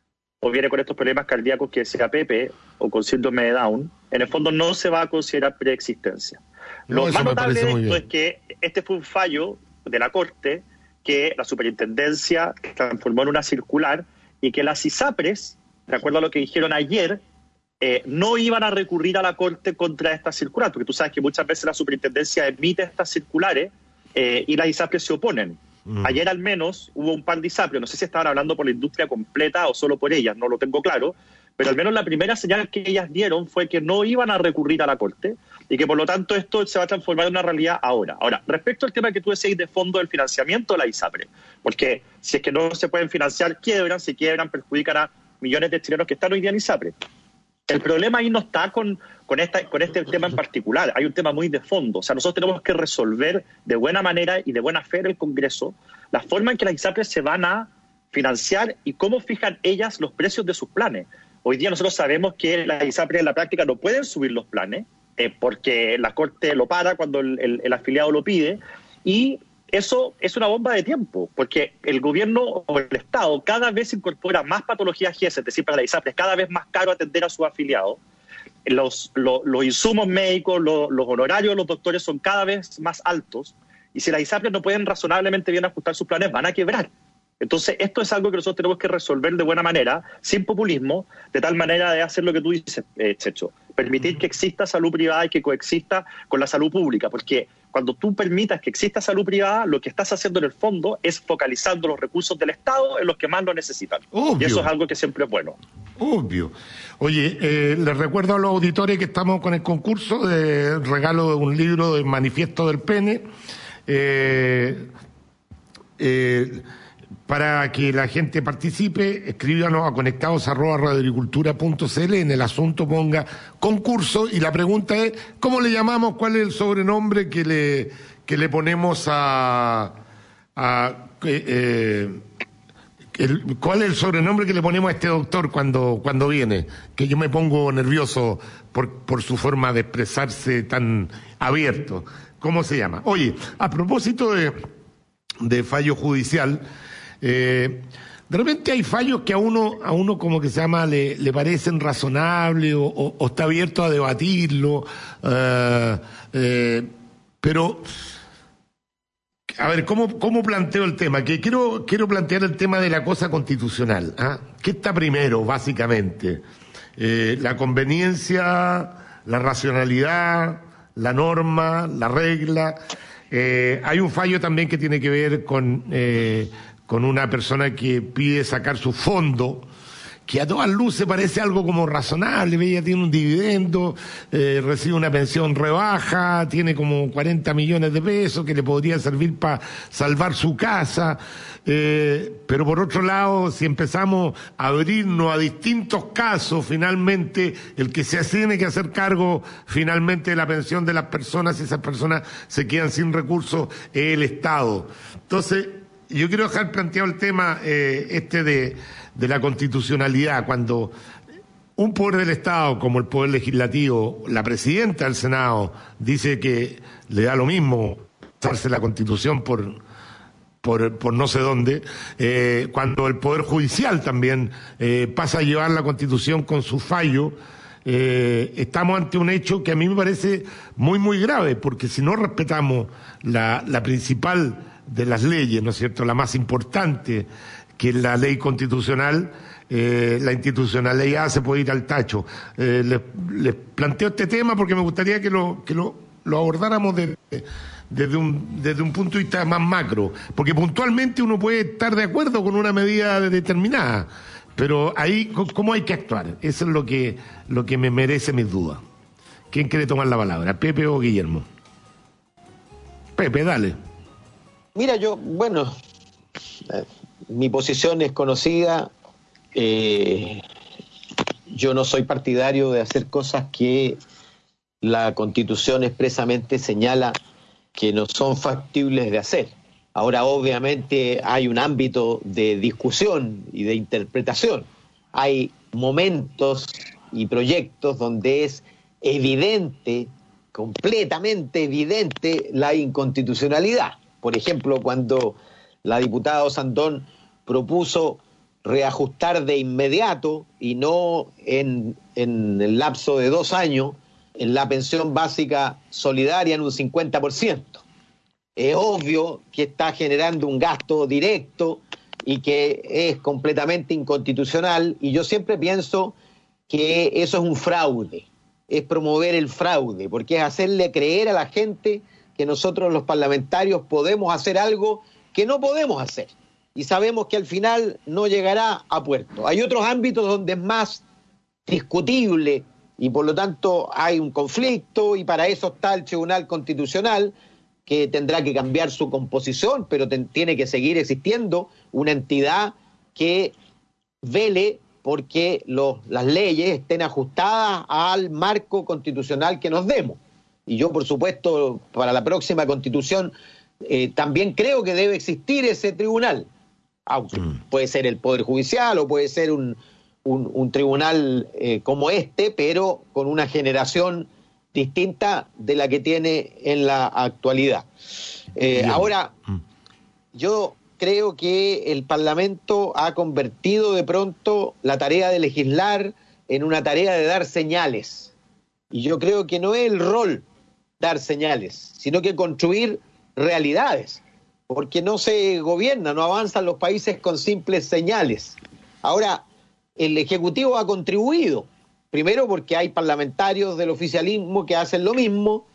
o viene con estos problemas cardíacos que decía Pepe, o con síndrome de Down, en el fondo no se va a considerar preexistencia. Lo no, más notable de esto es que este fue un fallo de la Corte que la superintendencia transformó en una circular y que las ISAPRES, de acuerdo a lo que dijeron ayer, eh, no iban a recurrir a la Corte contra esta circular, porque tú sabes que muchas veces la superintendencia emite estas circulares eh, y las ISAPRES se oponen. Mm. Ayer al menos hubo un par de ISAPRES, no sé si estaban hablando por la industria completa o solo por ellas, no lo tengo claro, pero al menos la primera señal que ellas dieron fue que no iban a recurrir a la Corte y que por lo tanto esto se va a transformar en una realidad ahora. Ahora, respecto al tema que tú decías de fondo del financiamiento de la ISAPRE, porque si es que no se pueden financiar, quiebran, si quiebran, perjudican a millones de chilenos que están hoy día en ISAPRE. El problema ahí no está con, con, esta, con este tema en particular, hay un tema muy de fondo. O sea, nosotros tenemos que resolver de buena manera y de buena fe en el Congreso la forma en que las ISAPRES se van a financiar y cómo fijan ellas los precios de sus planes. Hoy día nosotros sabemos que las ISAPRES en la práctica no pueden subir los planes eh, porque la Corte lo para cuando el, el, el afiliado lo pide, y eso es una bomba de tiempo, porque el gobierno o el Estado cada vez incorpora más patologías G E S, es decir, para las ISAPRES cada vez más caro atender a sus afiliados. Los, los, los insumos médicos, los, los honorarios de los doctores son cada vez más altos, y si las ISAPRES no pueden razonablemente bien ajustar sus planes, van a quebrar. Entonces, esto es algo que nosotros tenemos que resolver de buena manera, sin populismo, de tal manera de hacer lo que tú dices, eh, Checho, permitir que exista salud privada y que coexista con la salud pública, porque cuando tú permitas que exista salud privada, lo que estás haciendo en el fondo es focalizando los recursos del Estado en los que más lo necesitan. Obvio. Y eso es algo que siempre es bueno. Obvio. Oye, eh, les recuerdo a los auditores que estamos con el concurso de regalo de un libro del Manifiesto del Pene. Eh, eh, Para que la gente participe, escríbanos a conectados arroba radioagricultura punto c l, en el asunto ponga concurso, y la pregunta es, ¿cómo le llamamos? ¿Cuál es el sobrenombre que le, que le ponemos a... a eh, el, ¿Cuál es el sobrenombre que le ponemos a este doctor cuando, cuando viene? Que yo me pongo nervioso por, por su forma de expresarse tan abierto. ¿Cómo se llama? Oye, a propósito de, de fallo judicial... Eh, de repente hay fallos que a uno, a uno como que se llama, le, le parecen razonables o, o, o está abierto a debatirlo, uh, eh, pero, a ver, ¿cómo, cómo planteo el tema? Que quiero, quiero plantear el tema de la cosa constitucional. ¿Ah? ¿Qué está primero, básicamente? Eh, la conveniencia, la racionalidad, la norma, la regla. Eh, hay un fallo también que tiene que ver con... Eh, con una persona que pide sacar su fondo, que a todas luces parece algo como razonable. Ella tiene un dividendo, eh, recibe una pensión rebaja, tiene como cuarenta millones de pesos que le podría servir para salvar su casa, eh, pero por otro lado, si empezamos a abrirnos a distintos casos, finalmente el que se tiene que hacer cargo finalmente de la pensión de las personas, y esas personas se quedan sin recursos, es el Estado. Entonces, yo quiero dejar planteado el tema eh, este de, de la constitucionalidad. Cuando un poder del Estado, como el Poder Legislativo, la presidenta del Senado, dice que le da lo mismo pasarse la Constitución por, por, por no sé dónde, eh, cuando el Poder Judicial también eh, pasa a llevar la Constitución con su fallo, eh, estamos ante un hecho que a mí me parece muy, muy grave, porque si no respetamos la, la principal de las leyes, ¿no es cierto?, la más importante, que es la ley constitucional, eh, la institucionalidad se puede ir al tacho. Eh, les, les planteo este tema porque me gustaría que lo, que lo, lo abordáramos de, de, desde, un, desde un punto de vista más macro, porque puntualmente uno puede estar de acuerdo con una medida determinada, pero ahí, ¿cómo hay que actuar? Eso es lo que, lo que me merece mis dudas. ¿Quién quiere tomar la palabra, Pepe o Guillermo? Pepe, dale. Mira, yo, bueno, eh, mi posición es conocida. Eh, yo no soy partidario de hacer cosas que la Constitución expresamente señala que no son factibles de hacer. Ahora, obviamente, hay un ámbito de discusión y de interpretación. Hay momentos y proyectos donde es evidente, completamente evidente, la inconstitucionalidad. Por ejemplo, cuando la diputada Osandón propuso reajustar de inmediato y no en, en el lapso de dos años en la pensión básica solidaria en un cincuenta por ciento. Es obvio que está generando un gasto directo y que es completamente inconstitucional, y yo siempre pienso que eso es un fraude, es promover el fraude, porque es hacerle creer a la gente que nosotros los parlamentarios podemos hacer algo que no podemos hacer, y sabemos que al final no llegará a puerto. Hay otros ámbitos donde es más discutible y por lo tanto hay un conflicto, y para eso está el Tribunal Constitucional, que tendrá que cambiar su composición, pero ten, tiene que seguir existiendo una entidad que vele porque los, las leyes estén ajustadas al marco constitucional que nos demos. Y yo, por supuesto, para la próxima Constitución eh, también creo que debe existir ese tribunal, aunque mm. puede ser el Poder Judicial o puede ser un, un, un tribunal eh, como este, pero con una generación distinta de la que tiene en la actualidad. Eh, ahora, mm. yo creo que el Parlamento ha convertido de pronto la tarea de legislar en una tarea de dar señales. Y yo creo que no es el rol dar señales, sino que construir realidades, porque no se gobierna, no avanzan los países con simples señales. Ahora, el Ejecutivo ha contribuido, primero porque hay parlamentarios del oficialismo que hacen lo mismo,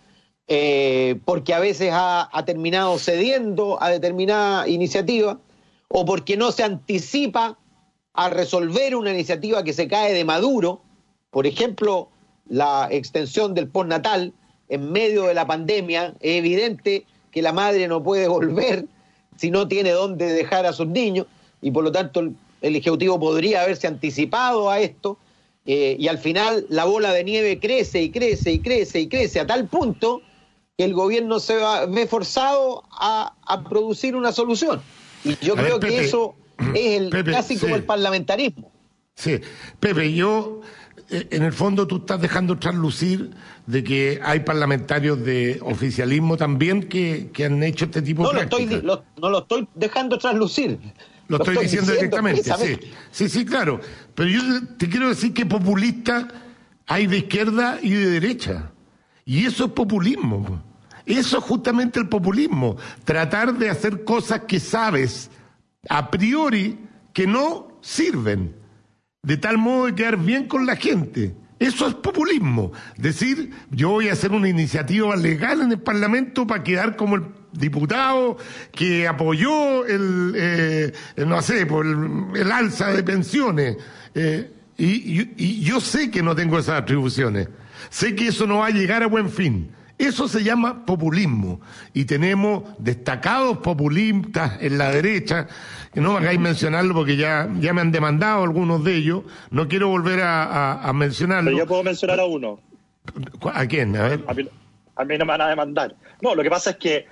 eh, porque a veces ha, ha terminado cediendo a determinada iniciativa, o porque no se anticipa a resolver una iniciativa que se cae de maduro, por ejemplo, la extensión del postnatal en medio de la pandemia. Es evidente que la madre no puede volver si no tiene dónde dejar a sus niños, y por lo tanto el, el Ejecutivo podría haberse anticipado a esto, eh, y al final la bola de nieve crece y crece y crece y crece a tal punto que el gobierno se va, ve forzado a, a producir una solución. Y yo a creo ver, Pepe, que eso es el Pepe, casi sí. como el parlamentarismo. Sí, Pepe, yo... En el fondo tú estás dejando traslucir de que hay parlamentarios de oficialismo también que, que han hecho este tipo no, de lo prácticas. Estoy, lo, no lo estoy dejando traslucir. Lo, lo estoy, estoy diciendo, diciendo directamente, sí. Sí, sí, claro. Pero yo te quiero decir que populistas hay de izquierda y de derecha. Y eso es populismo. Eso es justamente el populismo. Tratar de hacer cosas que sabes a priori que no sirven, de tal modo de quedar bien con la gente. Eso es populismo. Decir, yo voy a hacer una iniciativa legal en el Parlamento para quedar como el diputado que apoyó el, eh, no sé, por el, el alza de pensiones. Eh, y, y, y yo sé que no tengo esas atribuciones. Sé que eso no va a llegar a buen fin. Eso se llama populismo. Y tenemos destacados populistas en la derecha, que no me hagáis mencionarlo porque ya, ya me han demandado algunos de ellos. No quiero volver a, a, a mencionarlo. Pero yo puedo mencionar a uno. ¿A quién? A ver. A mí, a mí no me van a demandar. No, lo que pasa es que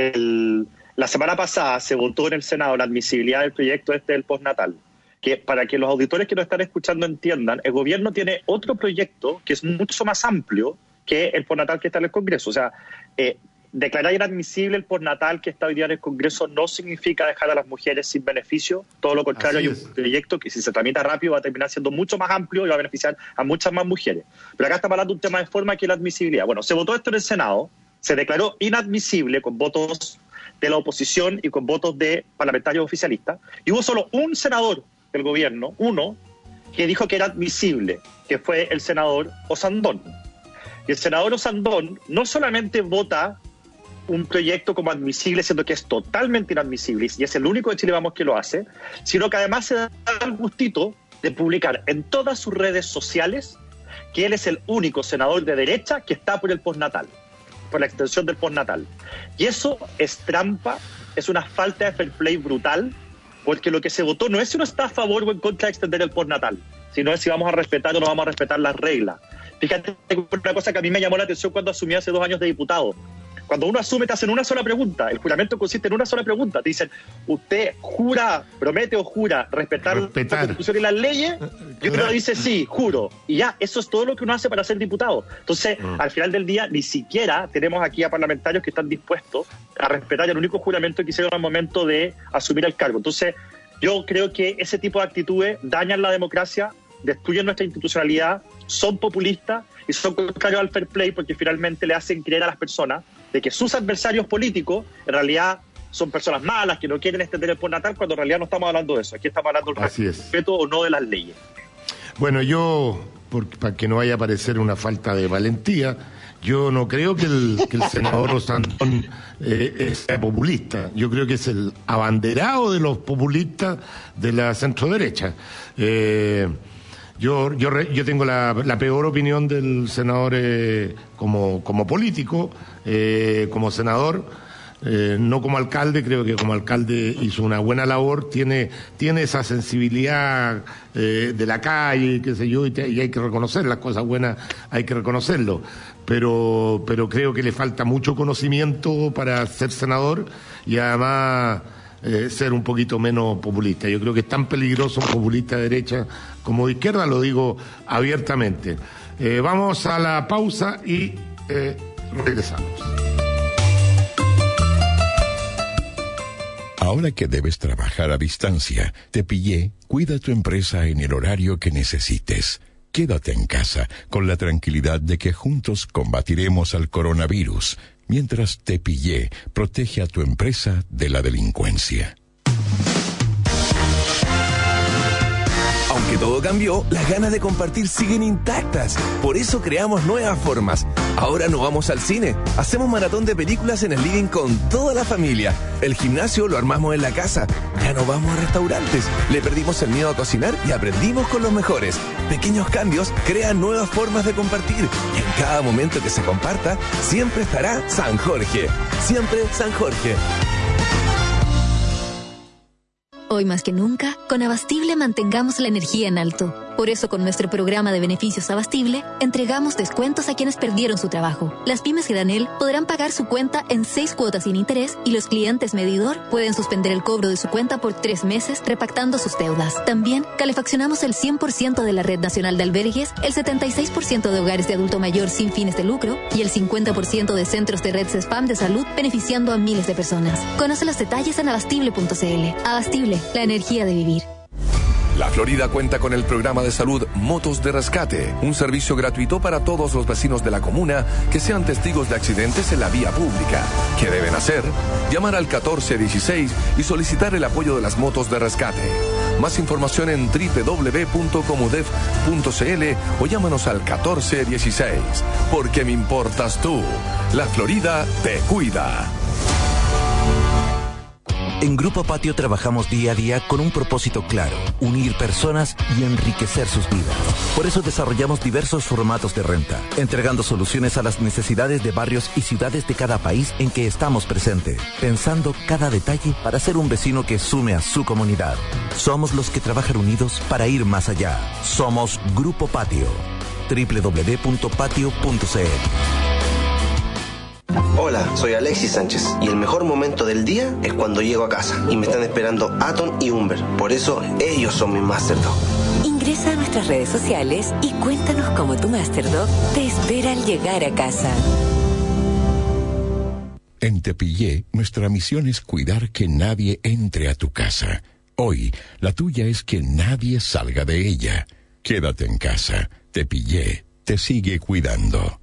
el, la semana pasada se votó en el Senado la admisibilidad del proyecto este del postnatal. Que para que los auditores que nos están escuchando entiendan, el gobierno tiene otro proyecto que es mucho más amplio que el postnatal que está en el Congreso. O sea, eh, declarar inadmisible el postnatal que está hoy día en el Congreso no significa dejar a las mujeres sin beneficio. Todo lo contrario, hay un proyecto que si se tramita rápido va a terminar siendo mucho más amplio y va a beneficiar a muchas más mujeres. Pero acá estamos hablando de un tema de forma que es la admisibilidad. Bueno, se votó esto en el Senado, se declaró inadmisible con votos de la oposición y con votos de parlamentarios oficialistas, y hubo solo un senador del gobierno, uno, que dijo que era admisible, que fue el senador Osandón. Y el senador Osandón no solamente vota un proyecto como admisible, siendo que es totalmente inadmisible, y es el único de Chile Vamos que lo hace, sino que además se da el gustito de publicar en todas sus redes sociales que él es el único senador de derecha que está por el postnatal, por la extensión del postnatal. Y eso es trampa, es una falta de fair play brutal, porque lo que se votó no es si uno está a favor o en contra de extender el postnatal, sino es si vamos a respetar o no vamos a respetar las reglas. Fíjate, una cosa que a mí me llamó la atención cuando asumí hace dos años de diputado. Cuando uno asume, te hacen una sola pregunta. El juramento consiste en una sola pregunta. Te dicen, ¿usted jura, promete o jura respetar, respetar. la Constitución y las leyes? Y uno dice, sí, juro. Y ya, eso es todo lo que uno hace para ser diputado. Entonces, mm. al final del día, ni siquiera tenemos aquí a parlamentarios que están dispuestos a respetar el único juramento que hicieron al momento de asumir el cargo. Entonces, yo creo que ese tipo de actitudes dañan la democracia, destruyen nuestra institucionalidad, son populistas y son contrarios al fair play, porque finalmente le hacen creer a las personas de que sus adversarios políticos en realidad son personas malas que no quieren extender el postnatal, cuando en realidad no estamos hablando de eso. Aquí estamos hablando del respeto o no de las leyes. Bueno, yo, por, para que no vaya a parecer una falta de valentía, yo no creo que el, que el senador Osandón eh, sea populista. Yo creo que es el abanderado de los populistas de la centroderecha. Eh, Yo, yo, yo tengo la, la peor opinión del senador eh, como, como político, eh, como senador, eh, no como alcalde. Creo que como alcalde hizo una buena labor, tiene, tiene esa sensibilidad eh, de la calle, qué sé yo, y, te, y hay que reconocer las cosas buenas, hay que reconocerlo. Pero, pero creo que le falta mucho conocimiento para ser senador y además eh, ser un poquito menos populista. Yo creo que es tan peligroso un populista de derecha como de izquierda, lo digo abiertamente. Eh, vamos a la pausa y eh, regresamos. Ahora que debes trabajar a distancia, Tepillé cuida tu empresa en el horario que necesites. Quédate en casa con la tranquilidad de que juntos combatiremos al coronavirus, mientras Tepillé protege a tu empresa de la delincuencia. Aunque todo cambió, las ganas de compartir siguen intactas. Por eso creamos nuevas formas. Ahora no vamos al cine. Hacemos maratón de películas en el living con toda la familia. El gimnasio lo armamos en la casa. Ya no vamos a restaurantes. Le perdimos el miedo a cocinar y aprendimos con los mejores. Pequeños cambios crean nuevas formas de compartir. Y en cada momento que se comparta, siempre estará San Jorge. Siempre San Jorge. Hoy más que nunca, con Abastible mantengamos la energía en alto. Por eso, con nuestro programa de beneficios Abastible, entregamos descuentos a quienes perdieron su trabajo. Las pymes Granel podrán pagar su cuenta en seis cuotas sin interés y los clientes Medidor pueden suspender el cobro de su cuenta por tres meses repactando sus deudas. También, calefaccionamos el cien por ciento de la red nacional de albergues, el setenta y seis por ciento de hogares de adulto mayor sin fines de lucro y el cincuenta por ciento de centros de red spam de salud, beneficiando a miles de personas. Conoce los detalles en abastible punto c l. Abastible, la energía de vivir. La Florida cuenta con el programa de salud Motos de Rescate, un servicio gratuito para todos los vecinos de la comuna que sean testigos de accidentes en la vía pública. ¿Qué deben hacer? Llamar al catorce dieciséis y solicitar el apoyo de las motos de rescate. Más información en doble u doble u doble u punto comudef punto c l o llámanos al catorce dieciséis. Porque me importas tú. La Florida te cuida. En Grupo Patio trabajamos día a día con un propósito claro, unir personas y enriquecer sus vidas. Por eso desarrollamos diversos formatos de renta, entregando soluciones a las necesidades de barrios y ciudades de cada país en que estamos presentes, pensando cada detalle para ser un vecino que sume a su comunidad. Somos los que trabajan unidos para ir más allá. Somos Grupo Patio. doble u doble u doble u punto patio punto c l. Hola, soy Alexis Sánchez y el mejor momento del día es cuando llego a casa y me están esperando Aton y Humber. Por eso ellos son mi Masterdog. Ingresa a nuestras redes sociales y cuéntanos cómo tu Masterdog te espera al llegar a casa. En Tepillé, nuestra misión es cuidar que nadie entre a tu casa. Hoy, la tuya es que nadie salga de ella. Quédate en casa. Tepillé te sigue cuidando.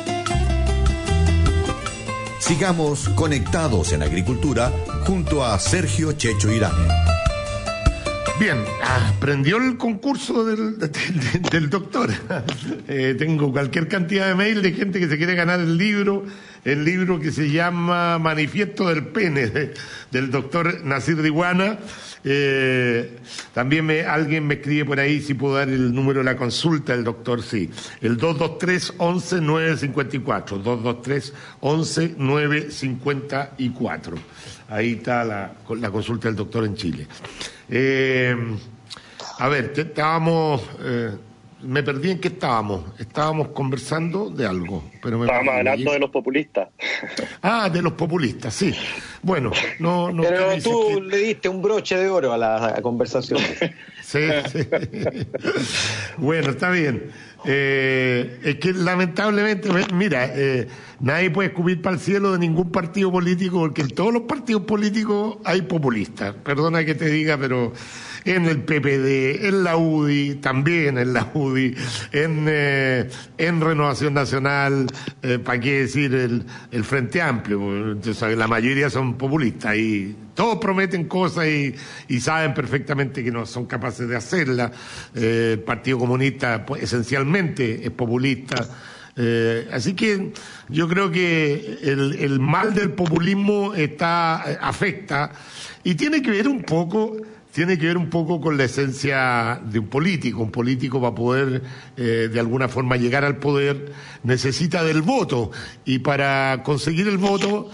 Sigamos conectados en agricultura junto a Sergio Checho Irán. Bien, ah, prendió el concurso del, del, del doctor. Eh, tengo cualquier cantidad de mail de gente que se quiere ganar el libro, el libro que se llama Manifiesto del Pene, de, del doctor Nasir Diwana. Eh, también me, alguien me escribe por ahí si puedo dar el número de la consulta del doctor, sí. El dos dos tres, once, nueve cincuenta y cuatro. dos dos tres, once, nueve cincuenta y cuatro. Ahí está la, la consulta del doctor en Chile. Eh, a ver, estábamos... Eh, me perdí en qué estábamos. Estábamos conversando de algo. Pero me estábamos hablando de los populistas. Ah, de los populistas, sí. Bueno, no... no pero tú que... le diste un broche de oro a la, a la conversación. Sí, sí. Bueno, está bien. Eh, es que lamentablemente, mira, eh, nadie puede escupir para el cielo de ningún partido político, porque en todos los partidos políticos hay populistas. Perdona que te diga, pero en el P P D, en la U D I, también en la U D I, en, eh, en Renovación Nacional, eh, ¿para qué decir el, el Frente Amplio? Entonces, la mayoría son populistas y todos prometen cosas y, y saben perfectamente que no son capaces de hacerlas. Eh, el Partido Comunista, pues, esencialmente es populista. Eh, así que yo creo que el, el mal del populismo está afecta y tiene que ver un poco, tiene que ver un poco con la esencia de un político. Un político, para poder eh, de alguna forma llegar al poder, necesita del voto, y para conseguir el voto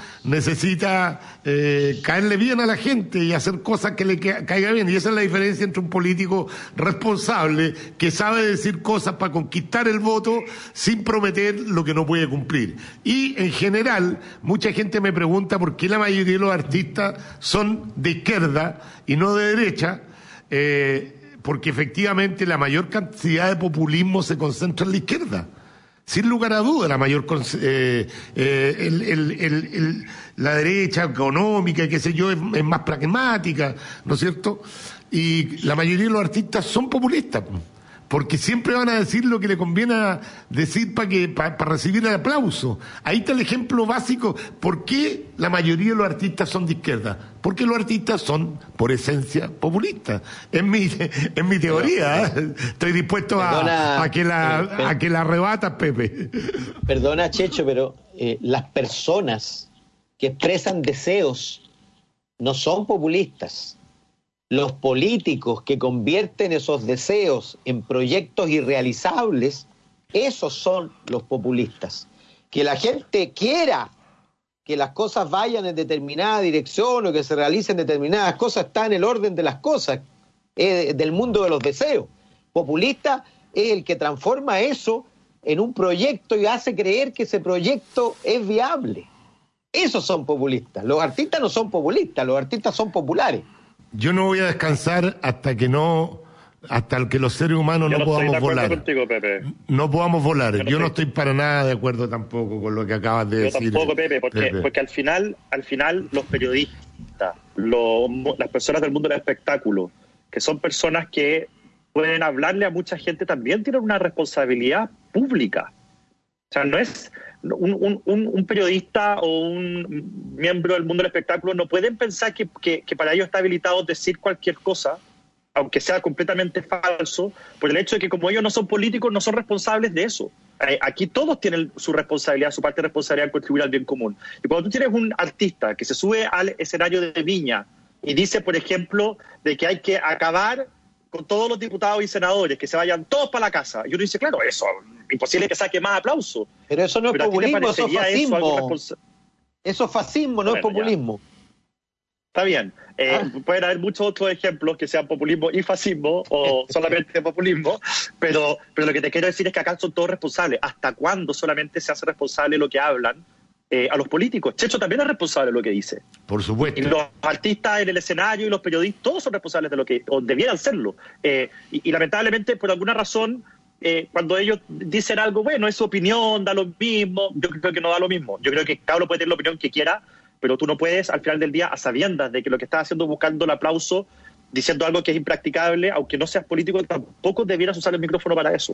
necesita eh, caerle bien a la gente y hacer cosas que le ca- caiga bien. Y esa es la diferencia entre un político responsable, que sabe decir cosas para conquistar el voto sin prometer lo que no puede cumplir. Y en general, mucha gente me pregunta por qué la mayoría de los artistas son de izquierda y no de derecha, eh, porque efectivamente la mayor cantidad de populismo se concentra en la izquierda. Sin lugar a duda, la mayor eh, eh, el, el, el, el, la derecha económica, qué sé yo, es, es más pragmática, ¿no es cierto? Y la mayoría de los artistas son populistas, porque siempre van a decir lo que le conviene a decir para que para pa recibir el aplauso. Ahí está el ejemplo básico. ¿Por qué la mayoría de los artistas son de izquierda? Porque los artistas son, por esencia, populistas. Es mi, es mi teoría. ¿eh? Estoy dispuesto perdona, a, a que la eh, a que la rebatas, Pepe. Perdona, Checho, pero eh, las personas que expresan deseos no son populistas. Los políticos que convierten esos deseos en proyectos irrealizables, esos son los populistas. Que la gente quiera que las cosas vayan en determinada dirección o que se realicen determinadas cosas, está en el orden de las cosas, eh, del mundo de los deseos. Populista es el que transforma eso en un proyecto y hace creer que ese proyecto es viable. Esos son populistas. Los artistas no son populistas, los artistas son populares. Yo no voy a descansar hasta que no, hasta que los seres humanos no, no podamos volar. Contigo, Pepe. No podamos volar. Yo no, Yo no estoy para nada de acuerdo tampoco con lo que acabas de Yo decir. Yo tampoco, Pepe, porque, Pepe. porque al final, al final los periodistas, los, las personas del mundo del espectáculo, que son personas que pueden hablarle a mucha gente, también tienen una responsabilidad pública. O sea, no es un, un, un periodista o un miembro del mundo del espectáculo, no pueden pensar que, que, que para ellos está habilitado decir cualquier cosa, aunque sea completamente falso, por el hecho de que como ellos no son políticos, no son responsables de eso. Eh, aquí todos tienen su responsabilidad, su parte de responsabilidad en contribuir al bien común. Y cuando tú tienes un artista que se sube al escenario de Viña y dice, por ejemplo, de que hay que acabar con todos los diputados y senadores, que se vayan todos para la casa. Y uno dice, claro, eso, imposible que saque más aplausos. Pero eso no es populismo, eso es fascismo. Eso, eso es fascismo, no bueno, es populismo. Ya. Está bien. Eh, ah. Pueden haber muchos otros ejemplos que sean populismo y fascismo, o solamente populismo, pero, pero lo que te quiero decir es que acá son todos responsables. ¿Hasta cuándo solamente se hace responsable lo que hablan Eh, a los políticos? Checho también es responsable de lo que dice. Por supuesto. Y los artistas en el escenario y los periodistas, todos son responsables de lo que, o debieran serlo. Eh, y, y lamentablemente, por alguna razón, eh, cuando ellos dicen algo, bueno, es su opinión, da lo mismo, yo creo que no da lo mismo. Yo creo que cada uno puede tener la opinión que quiera, pero tú no puedes, al final del día, a sabiendas de que lo que estás haciendo es buscando el aplauso, diciendo algo que es impracticable, aunque no seas político, tampoco debieras usar el micrófono para eso.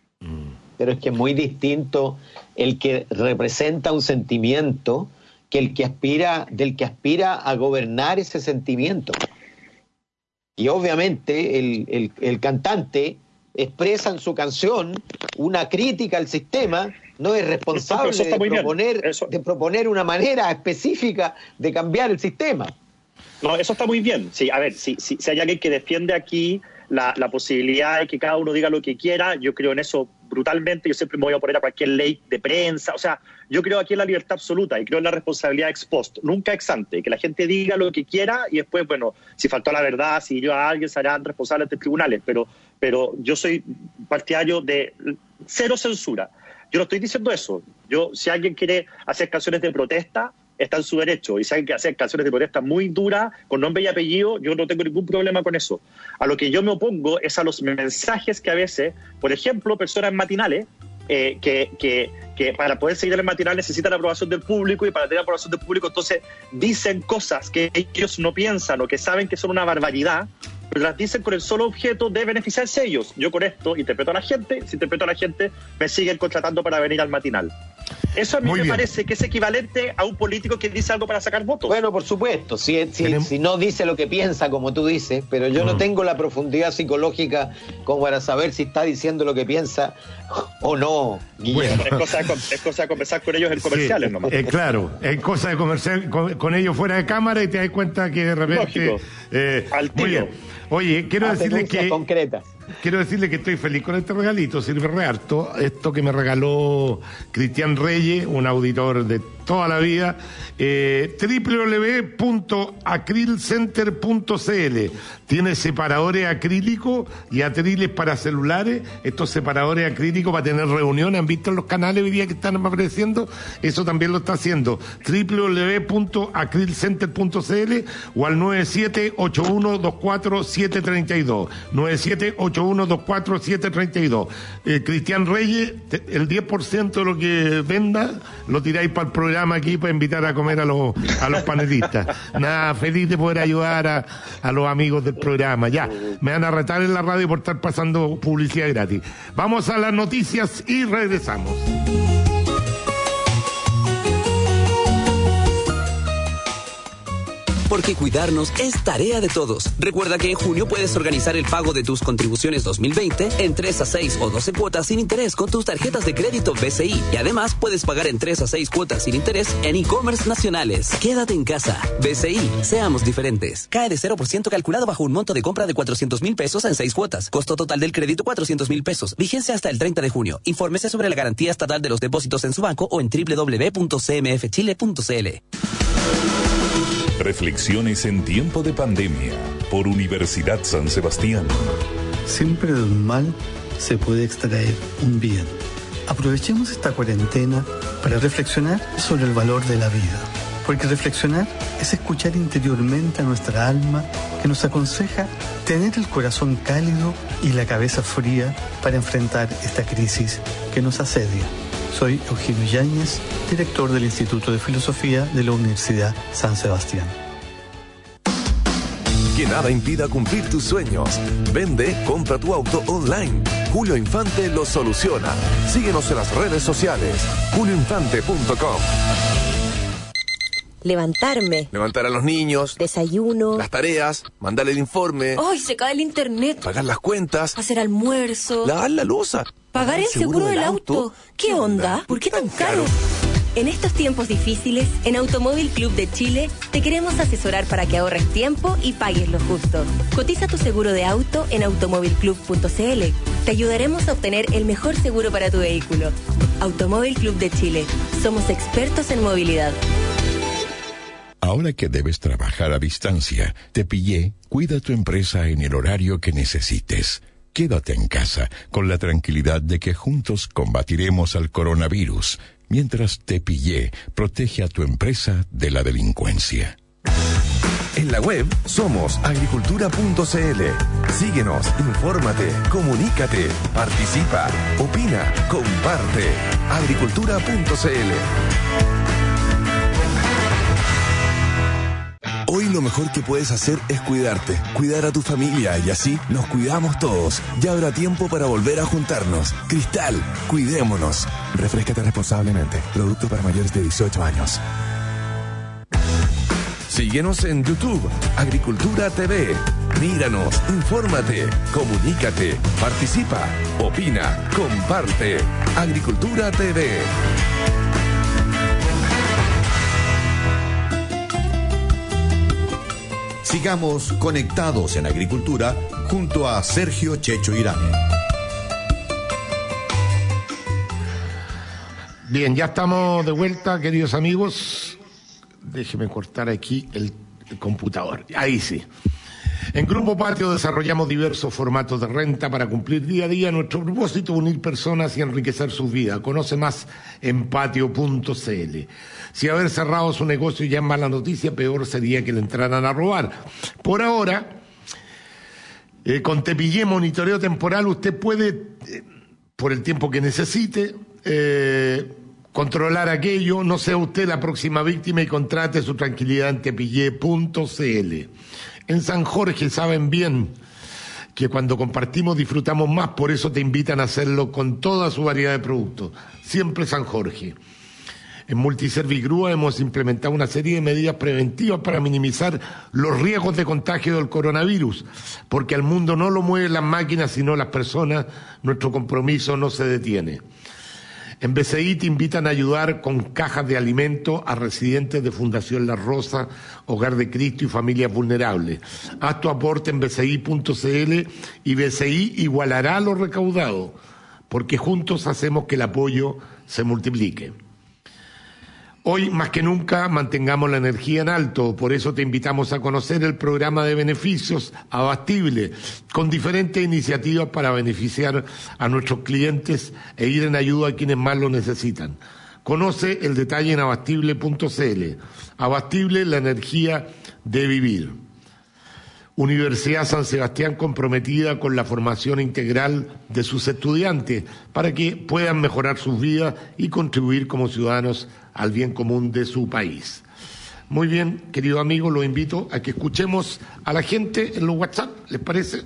Pero es que es muy distinto el que representa un sentimiento que el que aspira, del que aspira a gobernar ese sentimiento. Y obviamente el, el, el cantante expresa en su canción una crítica al sistema, no es responsable eso, eso de, proponer, de proponer una manera específica de cambiar el sistema. No, eso está muy bien. Sí, a ver, si, si, si hay alguien que defiende aquí la, la posibilidad de que cada uno diga lo que quiera, yo creo en eso brutalmente. Yo siempre me voy a oponer a cualquier ley de prensa. O sea, yo creo aquí en la libertad absoluta y creo en la responsabilidad ex post, nunca ex ante, que la gente diga lo que quiera y después, bueno, si faltó la verdad, si yo a alguien, serán responsables ante tribunales, pero, pero yo soy partidario de cero censura. Yo no estoy diciendo eso. Yo, si alguien quiere hacer canciones de protesta, está en su derecho, y si alguien quiere hacer canciones de protesta muy duras, con nombre y apellido, yo no tengo ningún problema con eso. A lo que yo me opongo es a los mensajes que a veces, por ejemplo, personas matinales, eh, que, que, que para poder seguir en el matinal necesitan la aprobación del público, y para tener la aprobación del público entonces dicen cosas que ellos no piensan o que saben que son una barbaridad, pero las dicen con el solo objeto de beneficiarse ellos. Yo con esto interpreto a la gente, si interpreto a la gente, me siguen contratando para venir al matinal. Eso a mí Muy me bien. parece que es equivalente a un político que dice algo para sacar votos. Bueno, por supuesto, si, si, si no dice lo que piensa, como tú dices, pero yo no tengo la profundidad psicológica como para saber si está diciendo lo que piensa o no, Guillermo. Bueno, es, cosa de, es cosa de conversar con ellos en comerciales Sí, nomás. eh, claro, es cosa de conversar con, con ellos fuera de cámara y te das cuenta que de repente... Lógico. Eh, Al muy tiro. bien. Oye, quiero A decirle denuncias que... concretas. Quiero decirle que estoy feliz con este regalito, sirve re harto. Esto que me regaló Cristian Reyes, un auditor de toda la vida, eh, doble u doble u doble u punto acril center punto c l. Tiene separadores acrílicos y atriles para celulares. Estos separadores acrílicos para tener reuniones, ¿han visto en los canales hoy día que están apareciendo? Eso también lo está haciendo. doble u doble u doble u punto acril center punto c l o al nueve siete ocho uno dos cuatro siete tres dos. nueve siete ocho uno dos cuatro siete tres dos. Eh, Cristian Reyes, te, el diez por ciento de lo que venda lo tiráis para el programa aquí para invitar a comer a los, a los panelistas. Nada, feliz de poder ayudar a, a los amigos del programa. Ya, me van a retar en la radio por estar pasando publicidad gratis. Vamos a las noticias y regresamos. Porque cuidarnos es tarea de todos. Recuerda que en junio puedes organizar el pago de tus contribuciones dos mil veinte en tres a seis o doce cuotas sin interés con tus tarjetas de crédito B C I. Y además puedes pagar en tres a seis cuotas sin interés en e-commerce nacionales. Quédate en casa. B C I, seamos diferentes. Cae de cero por ciento calculado bajo un monto de compra de cuatrocientos mil pesos en seis cuotas. Costo total del crédito cuatrocientos mil pesos. Vigencia hasta el treinta de junio. Infórmese sobre la garantía estatal de los depósitos en su banco o en doble u doble u doble u punto c m f chile punto c l. Reflexiones en tiempo de pandemia por Universidad San Sebastián. Siempre de un mal se puede extraer un bien. Aprovechemos esta cuarentena para reflexionar sobre el valor de la vida. Porque reflexionar es escuchar interiormente a nuestra alma que nos aconseja tener el corazón cálido y la cabeza fría para enfrentar esta crisis que nos asedia. Soy Eugenio Yáñez, director del Instituto de Filosofía de la Universidad San Sebastián. Que nada impida cumplir tus sueños. Vende, compra tu auto online. Julio Infante lo soluciona. Síguenos en las redes sociales. julio infante punto com. Levantarme. Levantar a los niños. Desayuno. Las tareas. Mandar el informe. ¡Ay, se cae el internet! Pagar las cuentas. Hacer almuerzo. Lavar la loza. Pagar el seguro del auto. ¿Qué onda? ¿Por qué tan caro? En estos tiempos difíciles, en Automóvil Club de Chile, te queremos asesorar para que ahorres tiempo y pagues lo justo. Cotiza tu seguro de auto en automóvil club punto c l. Te ayudaremos a obtener el mejor seguro para tu vehículo. Automóvil Club de Chile. Somos expertos en movilidad. Ahora que debes trabajar a distancia, Tepillé cuida tu empresa en el horario que necesites. Quédate en casa con la tranquilidad de que juntos combatiremos al coronavirus, mientras Tepillé protege a tu empresa de la delincuencia. En la web somos agricultura punto c l. Síguenos, infórmate, comunícate, participa, opina, comparte. agricultura punto c l. Hoy lo mejor que puedes hacer es cuidarte, cuidar a tu familia y así nos cuidamos todos. Ya habrá tiempo para volver a juntarnos. Cristal, cuidémonos. Refréscate responsablemente. Producto para mayores de dieciocho años. Síguenos en YouTube, Agricultura T V. Míranos, infórmate, comunícate, participa, opina, comparte. Agricultura T V. Sigamos conectados en agricultura junto a Sergio Checho Irane. Bien, ya estamos de vuelta, queridos amigos. Déjeme cortar aquí el, el computador. Ahí sí. En Grupo Patio desarrollamos diversos formatos de renta para cumplir día a día nuestro propósito, unir personas y enriquecer sus vidas. Conoce más en patio punto c l. Si haber cerrado su negocio ya es mala noticia, peor sería que le entraran a robar. Por ahora, eh, con Tepillé Monitoreo Temporal, usted puede, eh, por el tiempo que necesite, eh, controlar aquello. No sea usted la próxima víctima y contrate su tranquilidad en tepillé punto c l. En San Jorge saben bien que cuando compartimos disfrutamos más, por eso te invitan a hacerlo con toda su variedad de productos. Siempre San Jorge. En Multiservigrúa hemos implementado una serie de medidas preventivas para minimizar los riesgos de contagio del coronavirus, porque al mundo no lo mueven las máquinas, sino las personas. Nuestro compromiso no se detiene. En B C I te invitan a ayudar con cajas de alimentos a residentes de Fundación La Rosa, Hogar de Cristo y familias vulnerables. Haz tu aporte en b c i punto c l y B C I igualará lo recaudado, porque juntos hacemos que el apoyo se multiplique. Hoy, más que nunca, mantengamos la energía en alto. Por eso te invitamos a conocer el programa de beneficios Abastible, con diferentes iniciativas para beneficiar a nuestros clientes e ir en ayuda a quienes más lo necesitan. Conoce el detalle en abastible punto c l. Abastible, la energía de vivir. Universidad San Sebastián comprometida con la formación integral de sus estudiantes para que puedan mejorar sus vidas y contribuir como ciudadanos al bien común de su país. Muy bien, querido amigo, lo invito a que escuchemos a la gente en los WhatsApp, ¿les parece?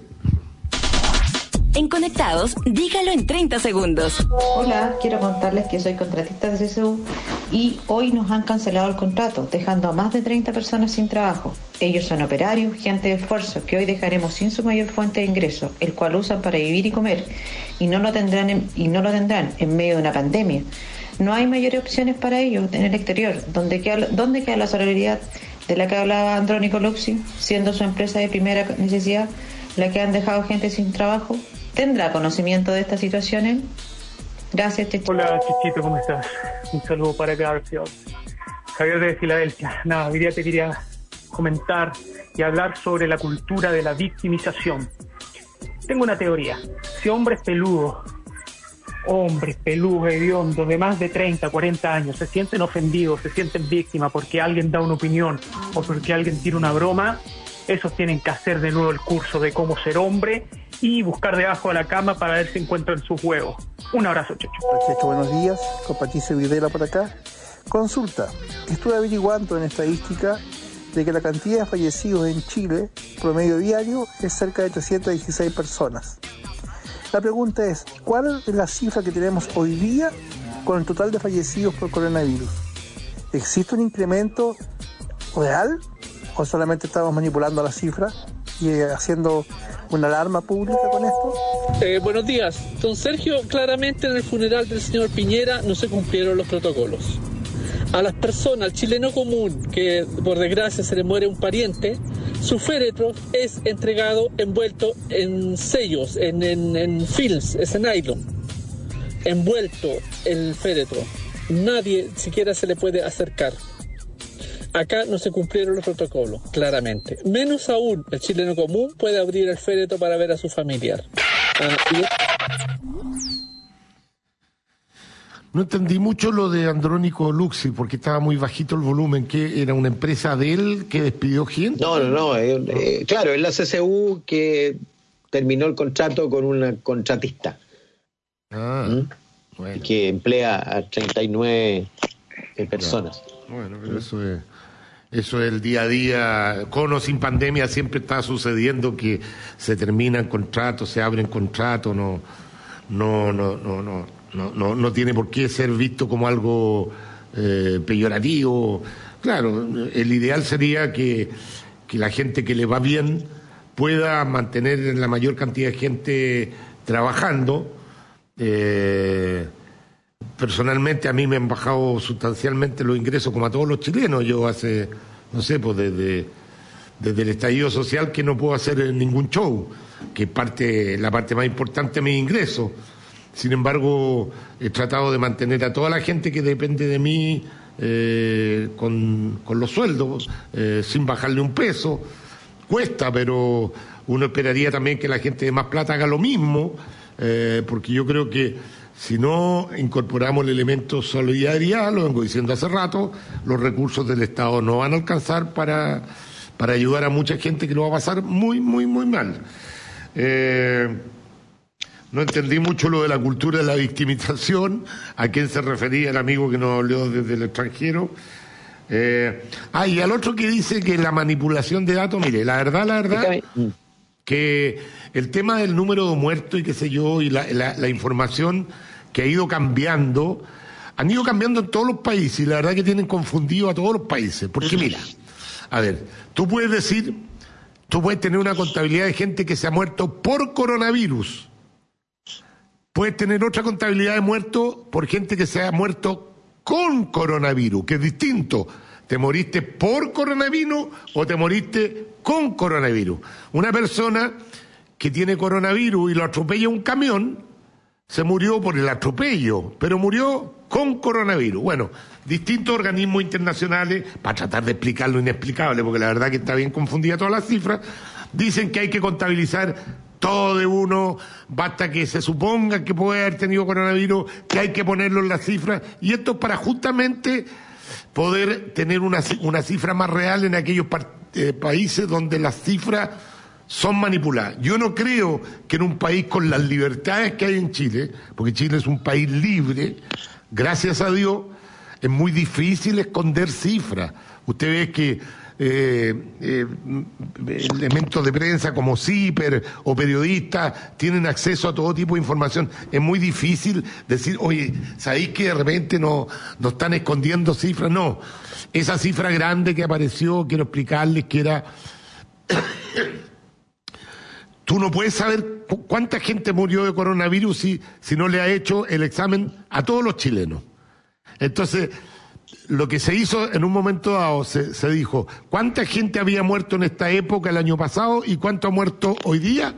En Conectados, dígalo en treinta segundos. Hola, quiero contarles que soy contratista de C S U y hoy nos han cancelado el contrato, dejando a más de treinta personas sin trabajo. Ellos son operarios, gente de esfuerzo, que hoy dejaremos sin su mayor fuente de ingreso, el cual usan para vivir y comer, y no lo tendrán en, y no lo tendrán en medio de una pandemia. No hay mayores opciones para ellos en el exterior. ¿Dónde queda, dónde queda la solidaridad de la que hablaba Andrónico Luxi, siendo su empresa de primera necesidad la que han dejado gente sin trabajo? ¿Tendrá conocimiento de esta situación él? Gracias, Chichito. Hola, Chichito, ¿cómo estás? Un saludo para Garfield. Javier de Filadelfia. Nada, hoy día te quería comentar y hablar sobre la cultura de la victimización. Tengo una teoría. Si hombres peludos, hombres peludos, hediondos, de más de treinta, cuarenta años, se sienten ofendidos, se sienten víctimas porque alguien da una opinión o porque alguien tira una broma, esos tienen que hacer de nuevo el curso de cómo ser hombre y buscar debajo de la cama para ver si encuentran sus huevos. Un abrazo, Checho. Checho, buenos días. Con Patricio Videla por acá. Consulta. Estuve averiguando en estadística de que la cantidad de fallecidos en Chile, promedio diario, es cerca de trescientas dieciséis personas. La pregunta es, ¿cuál es la cifra que tenemos hoy día con el total de fallecidos por coronavirus? ¿Existe un incremento real o solamente estamos manipulando la cifra y eh, haciendo una alarma pública con esto? Eh, buenos días. Don Sergio, claramente en el funeral del señor Piñera no se cumplieron los protocolos. A las personas, al chileno común, que por desgracia se le muere un pariente, su féretro es entregado envuelto en sellos, en, en, en films, es en nylon. Envuelto el féretro. Nadie siquiera se le puede acercar. Acá no se cumplieron los protocolos, claramente. Menos aún, el chileno común puede abrir el féretro para ver a su familiar. Ah, y... No entendí mucho lo de Andrónico Luxi, porque estaba muy bajito el volumen. ¿Que era una empresa de él que despidió gente? No, no, no. Eh, eh, claro, es la C S U que terminó el contrato con una contratista. Ah, ¿Mm? Bueno. Que emplea a treinta y nueve eh, personas. Bueno, pero eso es... Eso es el día a día, con o sin pandemia siempre está sucediendo que se terminan contratos, se abren contratos, no, no, no, no, no, no, no, no tiene por qué ser visto como algo eh, peyorativo. Claro, el ideal sería que, que la gente que le va bien pueda mantener la mayor cantidad de gente trabajando. Eh, Personalmente a mí me han bajado sustancialmente los ingresos como a todos los chilenos. Yo hace, no sé, pues desde, desde el estallido social que no puedo hacer ningún show, que parte la parte más importante de mis ingresos. Sin embargo, he tratado de mantener a toda la gente que depende de mí eh, con, con los sueldos, eh, sin bajarle un peso. Cuesta, pero uno esperaría también que la gente de más plata haga lo mismo, eh, porque yo creo que si no incorporamos el elemento solidaridad, lo vengo diciendo hace rato, los recursos del Estado no van a alcanzar para, para ayudar a mucha gente que lo va a pasar muy, muy, muy mal. Eh, no entendí mucho lo de la cultura de la victimización, a quién se refería el amigo que nos habló desde el extranjero. Eh, ah, y al otro que dice que la manipulación de datos, mire, la verdad, la verdad, que el tema del número de muertos y qué sé yo, y la, la, la información que ha ido cambiando, han ido cambiando en todos los países, y la verdad que tienen confundido a todos los países. Porque mira, a ver, tú puedes decir, tú puedes tener una contabilidad de gente que se ha muerto por coronavirus. Puedes tener otra contabilidad de muertos por gente que se ha muerto con coronavirus, que es distinto. ¿Te moriste por coronavirus o te moriste con coronavirus? Una persona que tiene coronavirus y lo atropella un camión, se murió por el atropello, pero murió con coronavirus. Bueno, distintos organismos internacionales, para tratar de explicar lo inexplicable, porque la verdad que está bien confundida todas las cifras, dicen que hay que contabilizar todo de uno, basta que se suponga que puede haber tenido coronavirus, que hay que ponerlo en las cifras, y esto es para justamente poder tener una, una cifra más real en aquellos pa eh, países donde las cifras son manipuladas. Yo no creo que en un país con las libertades que hay en Chile, porque Chile es un país libre, gracias a Dios, es muy difícil esconder cifras. Usted ve que eh, eh, elementos de prensa como CIPER o periodistas tienen acceso a todo tipo de información. Es muy difícil decir, oye, ¿sabéis que de repente no, no están escondiendo cifras? No, esa cifra grande que apareció, quiero explicarles que era... Tú no puedes saber cuánta gente murió de coronavirus si, si no le ha hecho el examen a todos los chilenos. Entonces, lo que se hizo en un momento dado, se, se dijo, ¿cuánta gente había muerto en esta época el año pasado y cuánto ha muerto hoy día?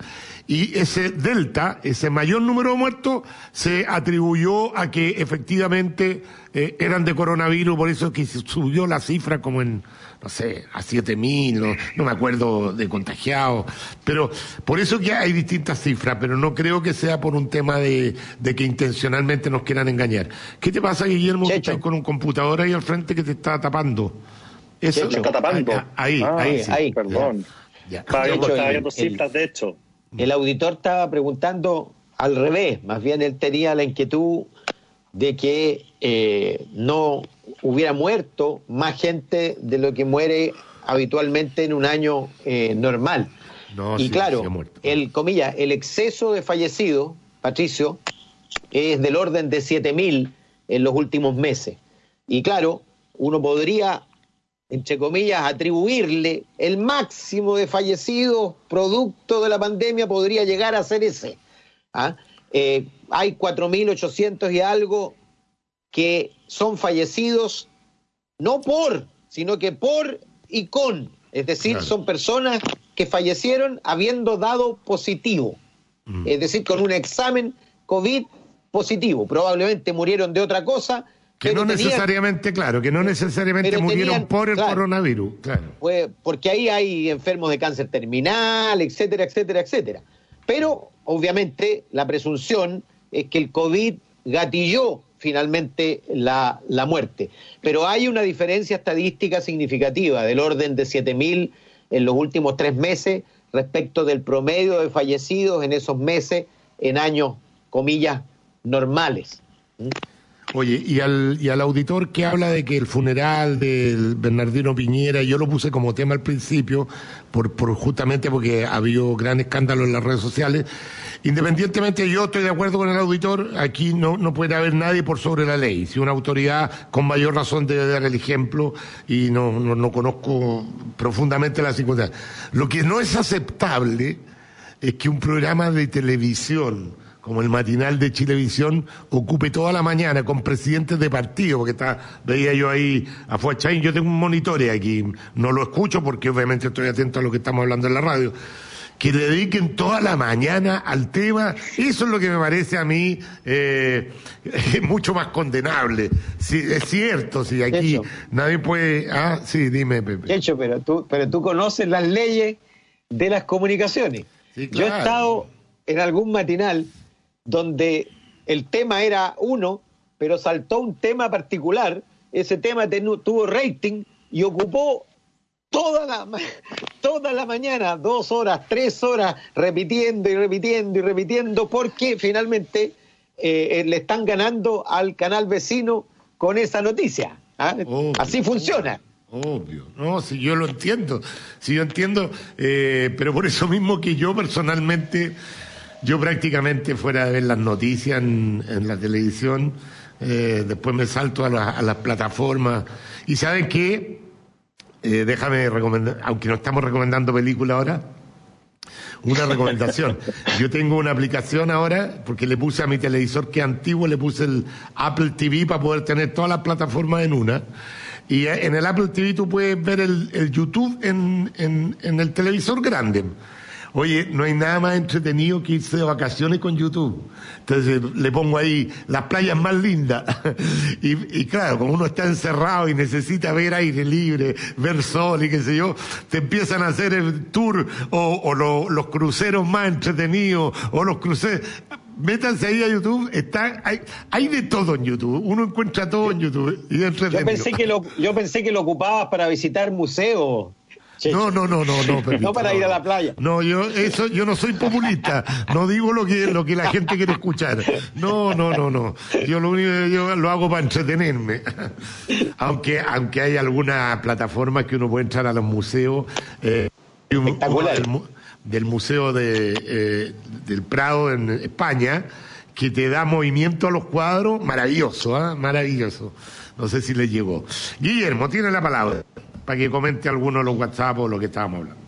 Y ese delta, ese mayor número de muertos, se atribuyó a que efectivamente eh, eran de coronavirus, por eso que se subió la cifra como en, no sé, a siete mil, no, no me acuerdo de contagiados, pero por eso que hay distintas cifras, pero no creo que sea por un tema de, de que intencionalmente nos quieran engañar. ¿Qué te pasa, Guillermo, que estás con un computador ahí al frente que te está tapando? Eso, ¿Me está tapando? Ahí, ah, ahí, sí. ahí. Perdón. Ya. Estaba viendo, De hecho, estaba viendo el- cifras, de hecho. El auditor estaba preguntando al revés, más bien él tenía la inquietud de que eh, no hubiera muerto más gente de lo que muere habitualmente en un año eh, normal. No, y sí, claro, sí ha muerto. el comilla, el exceso de fallecidos, Patricio, es del orden de siete mil en los últimos meses. Y claro, uno podría, entre comillas, atribuirle el máximo de fallecidos producto de la pandemia, podría llegar a ser ese. ¿Ah? Eh, hay cuatro mil ochocientos y algo que son fallecidos no por, sino que por y con. Es decir, Claro. son personas que fallecieron habiendo dado positivo. Mm. Es decir, con un examen COVID positivo. Probablemente murieron de otra cosa. Que pero no tenían- necesariamente, claro, que no necesariamente pero murieron tenían- por el claro. coronavirus, claro. Pues, porque ahí hay enfermos de cáncer terminal, etcétera, etcétera, etcétera. Pero, obviamente, la presunción es que el COVID gatilló finalmente la, la muerte. Pero hay una diferencia estadística significativa del orden de siete mil en los últimos tres meses respecto del promedio de fallecidos en esos meses en años, comillas, normales. ¿Mm? Oye, y al, y al auditor que habla de que el funeral del Bernardino Piñera, yo lo puse como tema al principio, por, por justamente porque ha habido gran escándalo en las redes sociales. Independientemente, yo estoy de acuerdo con el auditor, aquí no, no puede haber nadie por sobre la ley. Si una autoridad con mayor razón debe dar el ejemplo, y no, no, no conozco profundamente las circunstancias. Lo que no es aceptable es que un programa de televisión como el matinal de Chilevisión ocupe toda la mañana con presidentes de partido, porque está, veía yo ahí a Fuachain, yo tengo un monitore aquí, no lo escucho porque obviamente estoy atento a lo que estamos hablando en la radio, que le dediquen toda la mañana al tema, eso es lo que me parece a mí eh, mucho más condenable. Sí, es cierto, si aquí Checho. nadie puede... Ah, sí, dime, Pepe. De hecho, pero tú, pero tú conoces las leyes de las comunicaciones. Sí, Yo he claro. estado en algún matinal donde el tema era uno, pero saltó un tema particular, ese tema tenu- tuvo rating y ocupó toda la, ma- toda la mañana, dos horas, tres horas, repitiendo y repitiendo y repitiendo, porque finalmente eh, eh, le están ganando al canal vecino con esa noticia. ¿Ah? Oh. Así funciona. Obvio, no, si yo lo entiendo, si yo entiendo, eh, pero por eso mismo que yo personalmente, yo prácticamente fuera de ver las noticias en, en la televisión, eh, después me salto a, la, a las plataformas, y ¿saben qué? Eh, déjame recomendar, aunque no estamos recomendando películas ahora, una recomendación. Yo tengo una aplicación ahora, porque le puse a mi televisor que es antiguo, le puse el Apple T V para poder tener todas las plataformas en una. Y en el Apple T V tú puedes ver el, el YouTube en, en, en el televisor grande. Oye, no hay nada más entretenido que irse de vacaciones con YouTube. Entonces le pongo ahí las playas más lindas. y, y claro, como uno está encerrado y necesita ver aire libre, ver sol y qué sé yo, te empiezan a hacer el tour o, o lo, los cruceros más entretenidos o los cruceros. Métanse ahí a YouTube, está, hay, hay de todo en YouTube, uno encuentra todo en YouTube. Y es yo pensé que lo, yo pensé que lo ocupabas para visitar museos. No, no, no, no, no, Pepito, no para ir a la playa. No, yo eso, yo no soy populista, no digo lo que, lo que la gente quiere escuchar. No, no, no, no. Yo lo único que yo lo hago para entretenerme. Aunque, aunque hay algunas plataformas que uno puede entrar a los museos. Eh, Espectacular. Del, del Museo de, eh, del Prado en España, que te da movimiento a los cuadros, maravilloso, ¿eh? Maravilloso. No sé si les llegó. Guillermo, tiene la palabra para que comente alguno de los WhatsApp o lo que estábamos hablando.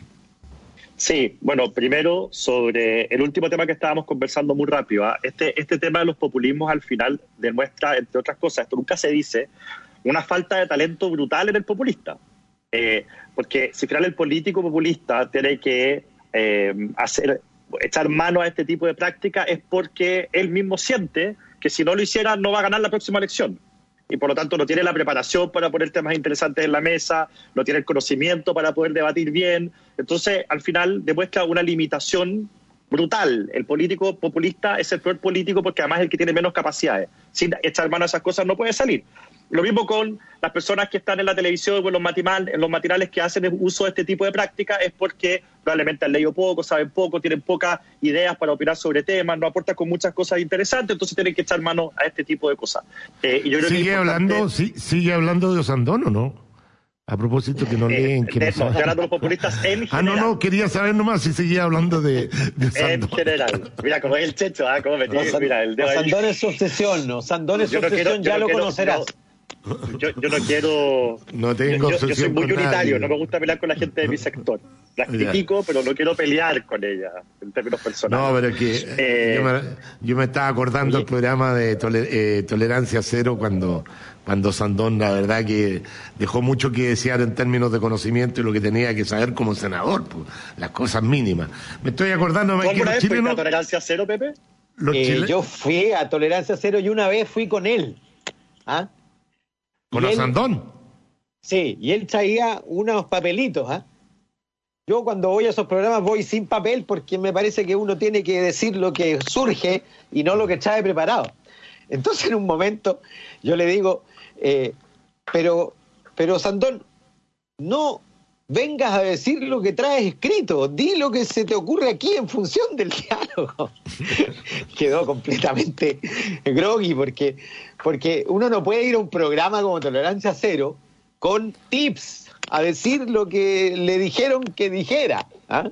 Sí, bueno, primero sobre el último tema que estábamos conversando muy rápido. ¿eh? Este, este tema de los populismos al final demuestra, entre otras cosas, esto nunca se dice, una falta de talento brutal en el populista. Eh, porque si al final el político populista tiene que eh, hacer, echar mano a este tipo de práctica es porque él mismo siente que si no lo hiciera no va a ganar la próxima elección. Y por lo tanto no tiene la preparación para poner temas interesantes en la mesa, no tiene el conocimiento para poder debatir bien. Entonces, al final demuestra una limitación brutal. El político populista es el peor político porque además es el que tiene menos capacidades. Sin echar mano a esas cosas no puede salir. Lo mismo con las personas que están en la televisión o en los, matinal, en los matinales que hacen uso de este tipo de práctica, es porque probablemente han leído poco, saben poco, tienen pocas ideas para opinar sobre temas, no aportan con muchas cosas interesantes, entonces tienen que echar mano a este tipo de cosas. Eh, y yo creo sigue, que hablando, sí, sigue hablando de Osandón, ¿o no? A propósito que no eh, leen, que de, no no, saben. hablando de los populistas en general. Ah, no, no, quería saber nomás si seguía hablando de, de En general. Mira, como es el Checho, ¿ah? Como me tiene, Osandón, mira, el dedo ahí. Osandón es su obsesión, ¿no? Osandón es su Yo no obsesión, quiero- yo ya no lo quiero- conocerás. no. Yo, yo no quiero... No tengo yo, yo, yo soy obsesión muy con unitario, nadie. no me gusta pelear con la gente de mi sector. Las Ya. critico, pero no quiero pelear con ella en términos personales. No, pero es que Eh, yo, me, yo me estaba acordando del programa de tole- eh, Tolerancia Cero cuando, cuando Sandón, la verdad que dejó mucho que desear en términos de conocimiento y lo que tenía que saber como senador, pues, las cosas mínimas. Me estoy acordando ¿Tú que alguna los vez fuiste chilenos... a Tolerancia Cero, Pepe? Los Eh, chile- yo fui a Tolerancia Cero y una vez fui con él. ¿Ah? ¿Con Y él- Osandón? Sí, y él traía unos papelitos. ¿Ah? Yo cuando voy a esos programas voy sin papel porque me parece que uno tiene que decir lo que surge y no lo que trae preparado. Entonces en un momento yo le digo, eh, pero, pero Sandón, no vengas a decir lo que traes escrito, di lo que se te ocurre aquí en función del diálogo. Quedó completamente groggy porque, porque uno no puede ir a un programa como Tolerancia Cero con tips a decir lo que le dijeron que dijera. ¿Ah?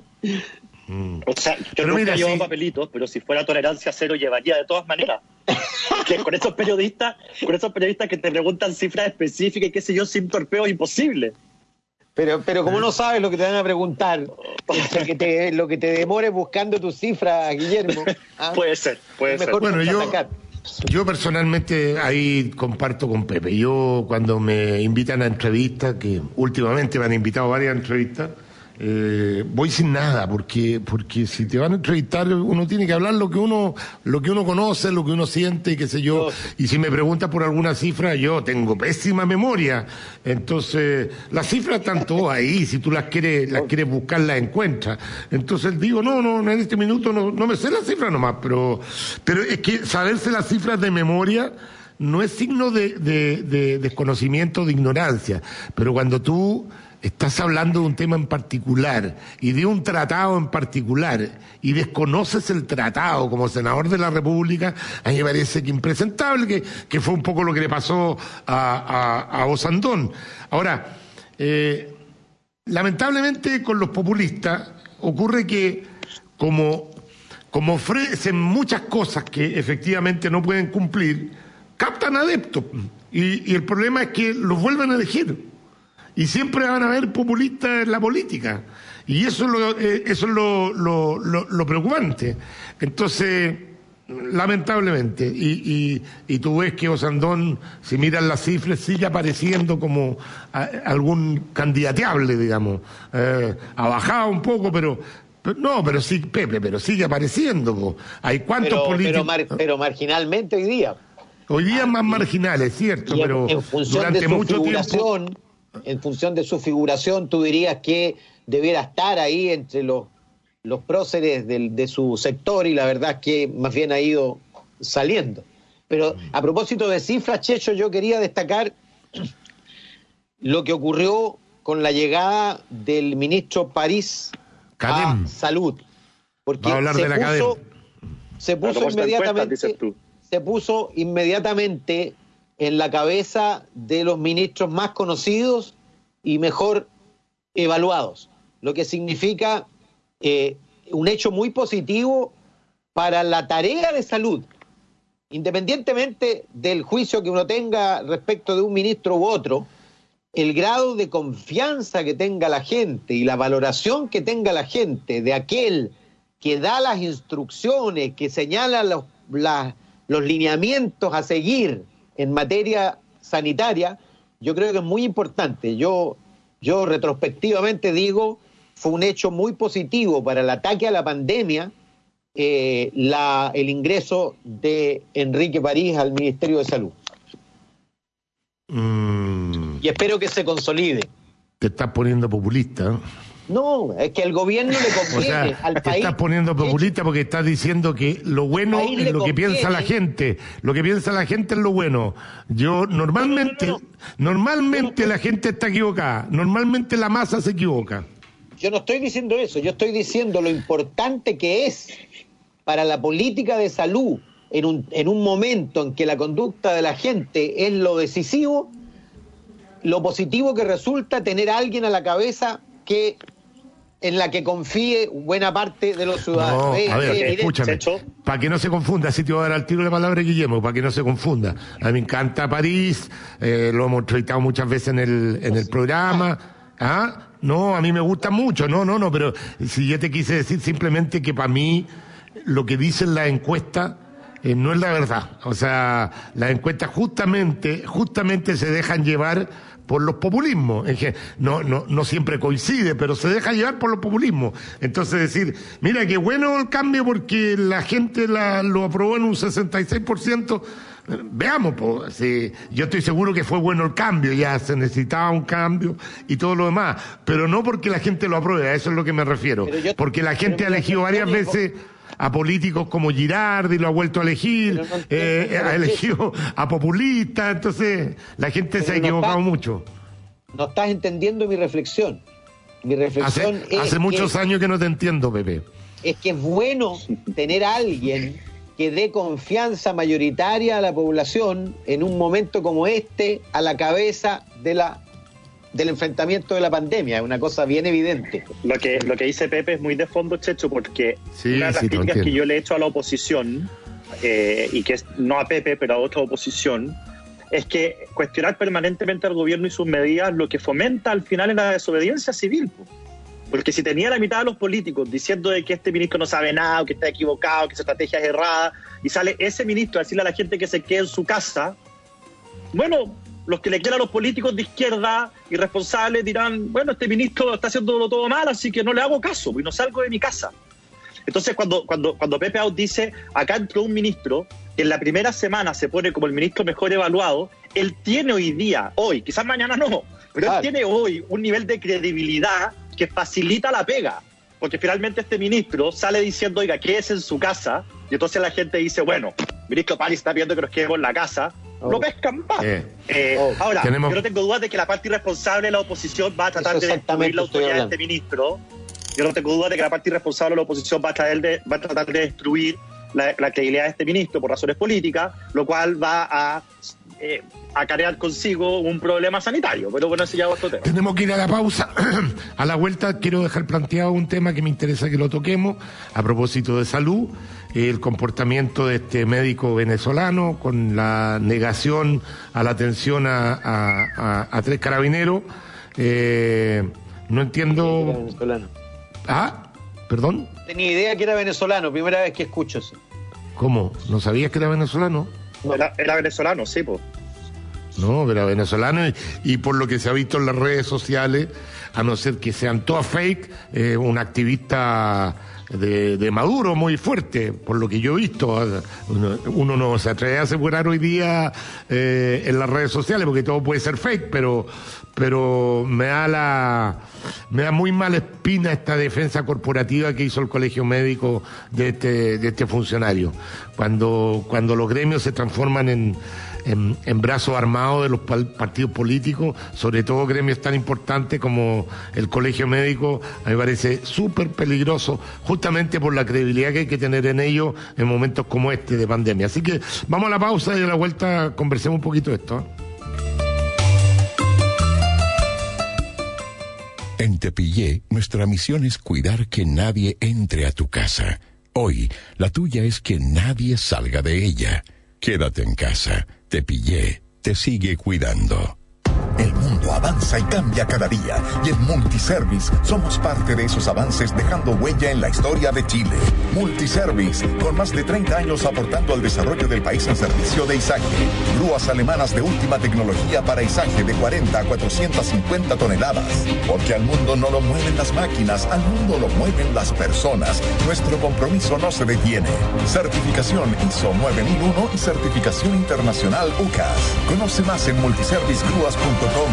O sea, yo Pero nunca mira, llevo sí. papelitos, pero si fuera Tolerancia Cero llevaría de todas maneras. Que con esos periodistas, con esos periodistas que te preguntan cifras específicas y qué sé yo, sin torpeo es imposible. Pero, pero como no sabes lo que te van a preguntar, lo que te, lo que te demores buscando tus cifras, Guillermo. ¿Ah? Puede ser, puede ser. Mejor Bueno, yo, contraatacar. yo personalmente ahí comparto con Pepe. Yo cuando me invitan a entrevistas, que últimamente me han invitado a varias entrevistas, eh, voy sin nada, porque porque si te van a entrevistar uno tiene que hablar lo que uno lo que uno conoce, lo que uno siente y qué sé yo. Y si me preguntas por alguna cifra, yo tengo pésima memoria. Entonces, las cifras están todas ahí, si tú las quieres las quieres buscar, las encuentras. Entonces digo, no, no, en este minuto no, no me sé las cifras nomás, pero pero es que saberse las cifras de memoria no es signo de, de, de desconocimiento, de ignorancia, pero cuando tú estás hablando de un tema en particular y de un tratado en particular y desconoces el tratado como senador de la República, a mí me parece que impresentable, que, que fue un poco lo que le pasó a, a, a Osandón. Ahora, Eh, lamentablemente con los populistas ocurre que como, como ofrecen muchas cosas que efectivamente no pueden cumplir, captan adeptos. Y, y el problema es que los vuelven a elegir. Y siempre van a haber populistas en la política. Y eso es lo, eh, eso es lo, lo, lo, lo preocupante. Entonces, lamentablemente, y, y, y tú ves que Osandón, si miras las cifras, sigue apareciendo como a, algún candidateable, digamos. Eh, ha bajado un poco, pero... pero no, pero sí, Pepe, pero sigue apareciendo. Po. Hay cuántos pero, políticos... Pero, mar, pero marginalmente hoy día. Hoy día más marginales, cierto, en, pero en función durante de su mucho figuración, tiempo... En función de su figuración, tú dirías que debiera estar ahí entre los, los próceres del, de su sector, y la verdad es que más bien ha ido saliendo. Pero a propósito de cifras, Checho, yo quería destacar lo que ocurrió con la llegada del ministro París Cadem. a Salud. Porque Va a hablar se de la puso, Cadem. se puso inmediatamente, se puso inmediatamente en la cabeza de los ministros más conocidos y mejor evaluados, lo que significa eh, un hecho muy positivo para la tarea de salud, independientemente del juicio que uno tenga respecto de un ministro u otro. El grado de confianza que tenga la gente y la valoración que tenga la gente de aquel que da las instrucciones, que señala los, la, los lineamientos a seguir en materia sanitaria, yo creo que es muy importante. Yo, yo retrospectivamente digo, fue un hecho muy positivo para el ataque a la pandemia, eh, la, el ingreso de Enrique París al Ministerio de Salud. Mm. Y espero que se consolide. Te estás poniendo populista. No, es que al gobierno le conviene, o sea, al te país. Estás poniendo populista porque estás diciendo que lo bueno es lo conviene. que piensa la gente. Lo que piensa la gente es lo bueno. Yo, normalmente, no, no, no. normalmente la gente está equivocada. Normalmente la masa se equivoca. Yo no estoy diciendo eso. Yo estoy diciendo lo importante que es para la política de salud en un, en un momento en que la conducta de la gente es lo decisivo, lo positivo que resulta tener a alguien a la cabeza que en la que confíe buena parte de los ciudadanos. No, eh, a ver, eh, escúchame, para que no se confunda, así te voy a dar al tiro la palabra de Guillermo, para que no se confunda. A mí me encanta París, eh, lo hemos entrevistado muchas veces en el, en el programa. ¿Ah? No, a mí me gusta mucho, no, no, no, pero si yo te quise decir simplemente que para mí lo que dicen las encuestas eh, no es la verdad. O sea, las encuestas justamente, justamente se dejan llevar por los populismos. Es que no, no, no siempre coincide, pero se deja llevar por los populismos. Entonces decir, mira qué bueno el cambio porque la gente la, lo aprobó en un sesenta y seis por ciento. Veamos, pues, sí, yo estoy seguro que fue bueno el cambio, ya se necesitaba un cambio y todo lo demás, pero no porque la gente lo apruebe, a eso es lo que me refiero, yo, porque la gente ha elegido varias veces a políticos como Girardi, lo ha vuelto a elegir, no, eh, ha elegido a populistas, entonces la gente se ha equivocado no está, mucho. No estás entendiendo mi reflexión. Mi reflexión hace, es hace muchos que, años que no te entiendo, Pepe. Es que es bueno tener a alguien que dé confianza mayoritaria a la población en un momento como este a la cabeza de la del enfrentamiento de la pandemia, es una cosa bien evidente. Lo que lo que dice Pepe es muy de fondo, Checho, porque sí, una de las sí, críticas que yo le he hecho a la oposición, eh, y que es no a Pepe, pero a otra oposición, es que cuestionar permanentemente al gobierno y sus medidas lo que fomenta al final es la desobediencia civil. Porque si tenía la mitad de los políticos diciendo de que este ministro no sabe nada, o que está equivocado, que su estrategia es errada, y sale ese ministro a decirle a la gente que se quede en su casa, bueno, los que le quieran a los políticos de izquierda irresponsables dirán, bueno, este ministro está haciéndolo todo mal, así que no le hago caso, y no salgo de mi casa. Entonces, cuando, cuando, cuando Pepe Out dice, acá entró un ministro que en la primera semana se pone como el ministro mejor evaluado, él tiene hoy día, hoy, quizás mañana no, pero claro, él tiene hoy un nivel de credibilidad que facilita la pega, porque finalmente este ministro sale diciendo, oiga, quédese en su casa, y entonces la gente dice, bueno, ministro París está pidiendo que nos quedemos en la casa, oh. lo pescan más. Eh. Eh, oh. Ahora, Tenemos... yo no tengo dudas de que la parte irresponsable de la oposición va a tratar de destruir la autoridad de este ministro. Yo no tengo dudas de que la parte irresponsable de la oposición va a, tratar de, va a tratar de destruir la, la credibilidad de este ministro por razones políticas, lo cual va a eh, acarrear consigo un problema sanitario. Pero bueno, ese ya es otro tema. Tenemos que ir a la pausa. A la vuelta quiero dejar planteado un tema que me interesa que lo toquemos a propósito de salud, el comportamiento de este médico venezolano con la negación a la atención a, a, a, a tres carabineros. Eh, no entiendo... Era venezolano. Ah, perdón. Tenía idea que era venezolano, primera vez que escucho eso. ¿Cómo? ¿No sabías que era venezolano? No. Era, era venezolano, sí, pues. No, era venezolano y, y por lo que se ha visto en las redes sociales, a no ser que sean todas fake, eh, un activista de, de Maduro muy fuerte, por lo que yo he visto. Uno, uno no se atreve a asegurar hoy día eh, en las redes sociales porque todo puede ser fake, pero pero me da la me da muy mala espina esta defensa corporativa que hizo el Colegio Médico de este de este funcionario. Cuando cuando los gremios se transforman en En, en brazos armados de los partidos políticos, sobre todo gremios tan importantes como el Colegio Médico, a mí me parece súper peligroso, justamente por la credibilidad que hay que tener en ellos en momentos como este de pandemia. Así que vamos a la pausa y a la vuelta conversemos un poquito de esto, ¿eh? En Tepillé, nuestra misión es cuidar que nadie entre a tu casa. Hoy, la tuya es que nadie salga de ella. Quédate en casa. Tepillé te sigue cuidando. El mundo avanza y cambia cada día, y en Multiservice somos parte de esos avances, dejando huella en la historia de Chile. Multiservice, con más de treinta años aportando al desarrollo del país en servicio de izaje. Grúas alemanas de última tecnología para izaje de cuarenta a cuatrocientas cincuenta toneladas. Porque al mundo no lo mueven las máquinas, al mundo lo mueven las personas. Nuestro compromiso no se detiene. Certificación I S O nueve mil uno y certificación internacional U C A S. Conoce más en multiservice grúas punto com.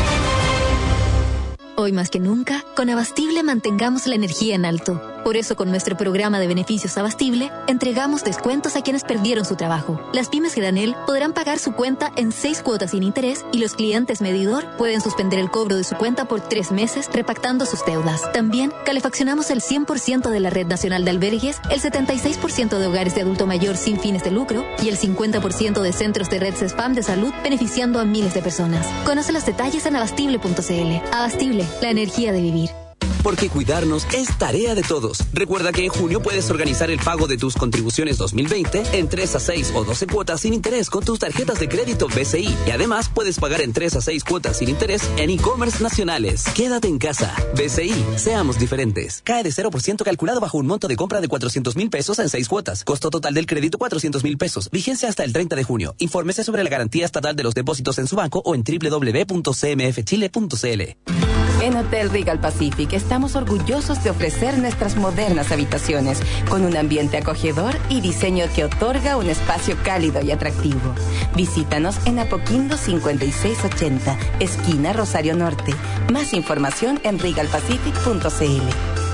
Hoy más que nunca, con Abastible mantengamos la energía en alto. Por eso, con nuestro programa de beneficios Abastible, entregamos descuentos a quienes perdieron su trabajo. Las pymes Granel podrán pagar su cuenta en seis cuotas sin interés y los clientes medidor pueden suspender el cobro de su cuenta por tres meses repactando sus deudas. También, calefaccionamos el cien por ciento de la red nacional de albergues, el setenta y seis por ciento de hogares de adulto mayor sin fines de lucro y el cincuenta por ciento de centros de red CESPAM de salud, beneficiando a miles de personas. Conoce los detalles en abastible punto cl. Abastible, la energía de vivir. Porque cuidarnos es tarea de todos. Recuerda que en junio puedes organizar el pago de tus contribuciones dos mil veinte en tres a seis o doce cuotas sin interés con tus tarjetas de crédito B C I. Y además puedes pagar en tres a seis cuotas sin interés en e-commerce nacionales. Quédate en casa. B C I, seamos diferentes. Cae de cero por ciento calculado bajo un monto de compra de cuatrocientos mil pesos en seis cuotas. Costo total del crédito cuatrocientos mil pesos. Vigencia hasta el treinta de junio. Infórmese sobre la garantía estatal de los depósitos en su banco o en doble u doble u doble u punto c m f chile punto c l. En Hotel Regal Pacific estamos orgullosos de ofrecer nuestras modernas habitaciones con un ambiente acogedor y diseño que otorga un espacio cálido y atractivo. Visítanos en Apoquindo cincuenta y seis ochenta, esquina Rosario Norte. Más información en regal pacific punto c l.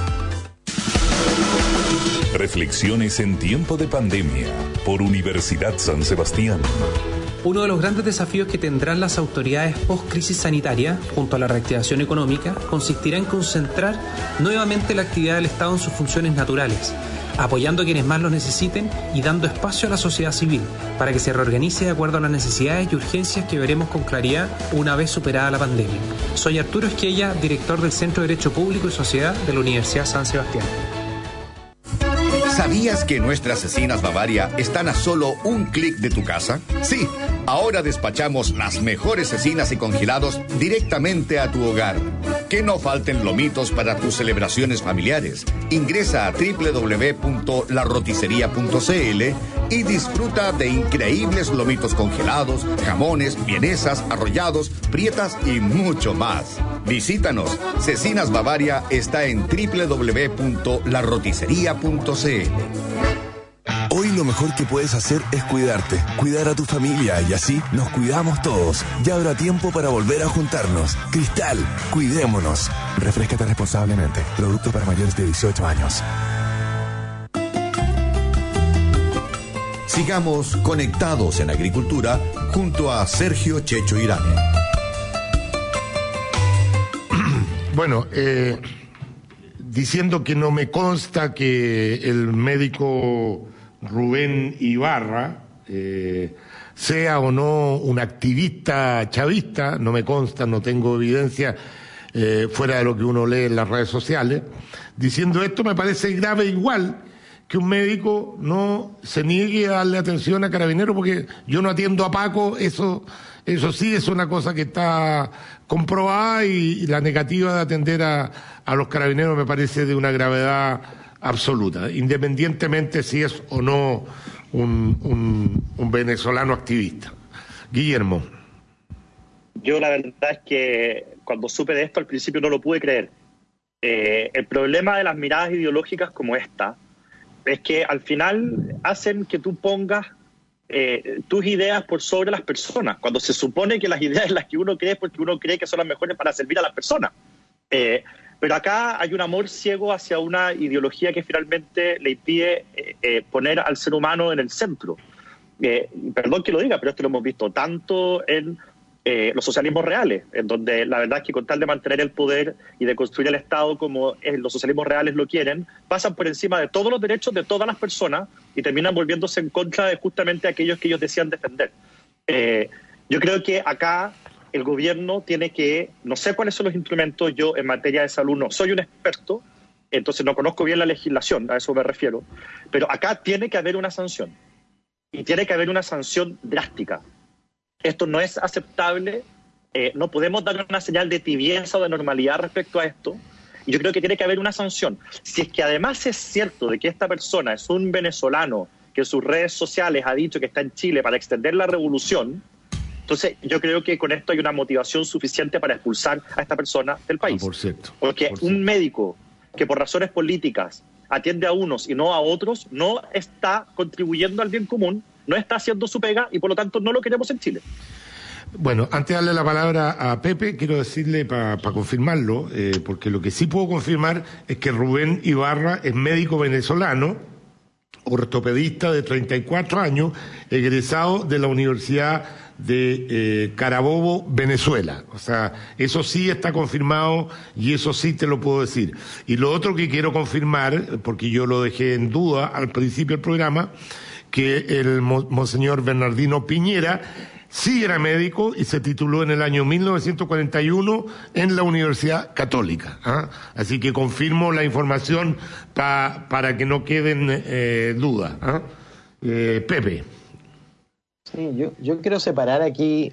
Reflexiones en tiempo de pandemia por Universidad San Sebastián. Uno de los grandes desafíos que tendrán las autoridades post-crisis sanitaria, junto a la reactivación económica, consistirá en concentrar nuevamente la actividad del Estado en sus funciones naturales, apoyando a quienes más lo necesiten y dando espacio a la sociedad civil para que se reorganice de acuerdo a las necesidades y urgencias que veremos con claridad una vez superada la pandemia. Soy Arturo Esquella, director del Centro de Derecho Público y Sociedad de la Universidad San Sebastián. ¿Sabías que nuestras cecinas Bavaria están a solo un clic de tu casa? Sí, ahora despachamos las mejores cecinas y congelados directamente a tu hogar. Que no falten lomitos para tus celebraciones familiares. Ingresa a doble u doble u doble u punto la roticería punto c l y disfruta de increíbles lomitos congelados, jamones, vienesas, arrollados, prietas y mucho más. Visítanos. Cecinas Bavaria está en doble u doble u doble u punto la roticería punto c l. Hoy lo mejor que puedes hacer es cuidarte, cuidar a tu familia y así nos cuidamos todos. Ya habrá tiempo para volver a juntarnos. Cristal, cuidémonos. Refréscate responsablemente. Producto para mayores de dieciocho años. Sigamos conectados en agricultura junto a Sergio Checho Irane. Bueno, eh, diciendo que no me consta que el médico Rubén Ibarra eh, sea o no un activista chavista, no me consta, no tengo evidencia eh, fuera de lo que uno lee en las redes sociales. Diciendo esto, me parece grave igual que un médico no se niegue a darle atención a Carabineros, porque yo no atiendo a Paco, eso eso sí es una cosa que está comprobada, y, y la negativa de atender a, a los Carabineros me parece de una gravedad absoluta, independientemente si es o no un, un, un venezolano activista. Guillermo. Yo la verdad es que cuando supe de esto al principio no lo pude creer. Eh, el problema de las miradas ideológicas como esta es que al final hacen que tú pongas eh, tus ideas por sobre las personas, cuando se supone que las ideas en las que uno cree es porque uno cree que son las mejores para servir a las personas. Eh, pero acá hay un amor ciego hacia una ideología que finalmente le impide eh, eh, poner al ser humano en el centro. Eh, perdón que lo diga, pero esto lo hemos visto tanto en eh, los socialismos reales, en donde la verdad es que con tal de mantener el poder y de construir el Estado como eh, los socialismos reales lo quieren, pasan por encima de todos los derechos de todas las personas y terminan volviéndose en contra de justamente aquellos que ellos decían defender. Eh, yo creo que acá el gobierno tiene que, no sé cuáles son los instrumentos, yo en materia de salud no soy un experto, entonces no conozco bien la legislación, a eso me refiero, pero acá tiene que haber una sanción, y tiene que haber una sanción drástica. Esto no es aceptable, eh, no podemos dar una señal de tibieza o de normalidad respecto a esto, y yo creo que tiene que haber una sanción. Si es que además es cierto de que esta persona es un venezolano que en sus redes sociales ha dicho que está en Chile para extender la revolución, entonces yo creo que con esto hay una motivación suficiente para expulsar a esta persona del país. No, por cierto. Porque por cierto. Un médico que por razones políticas atiende a unos y no a otros, no está contribuyendo al bien común, no está haciendo su pega y por lo tanto no lo queremos en Chile. Bueno, antes de darle la palabra a Pepe, quiero decirle para pa confirmarlo, eh, porque lo que sí puedo confirmar es que Rubén Ibarra es médico venezolano, ortopedista de treinta y cuatro años, egresado de la Universidad de eh, Carabobo, Venezuela. O sea, eso sí está confirmado y eso sí te lo puedo decir. Y lo otro que quiero confirmar, porque yo lo dejé en duda al principio del programa, que el monseñor Bernardino Piñera sí era médico y se tituló en el año mil novecientos cuarenta y uno en la Universidad Católica. ¿Ah? Así que confirmo la información pa, para que no queden eh, dudas. ¿Ah? Eh, Pepe. Sí, yo, yo quiero separar aquí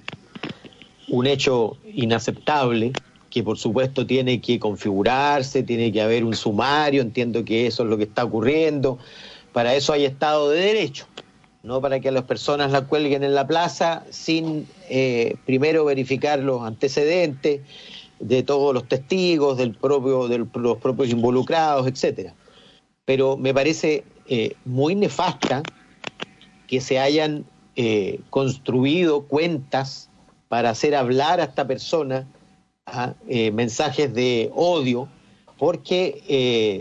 un hecho inaceptable que por supuesto tiene que configurarse, tiene que haber un sumario, entiendo que eso es lo que está ocurriendo. Para eso hay Estado de Derecho, no para que las personas la cuelguen en la plaza sin eh, primero verificar los antecedentes de todos los testigos, del propio, de los propios involucrados, etcétera. Pero me parece eh, muy nefasta que se hayan eh, construido cuentas para hacer hablar a esta persona a, eh, mensajes de odio, porque eh,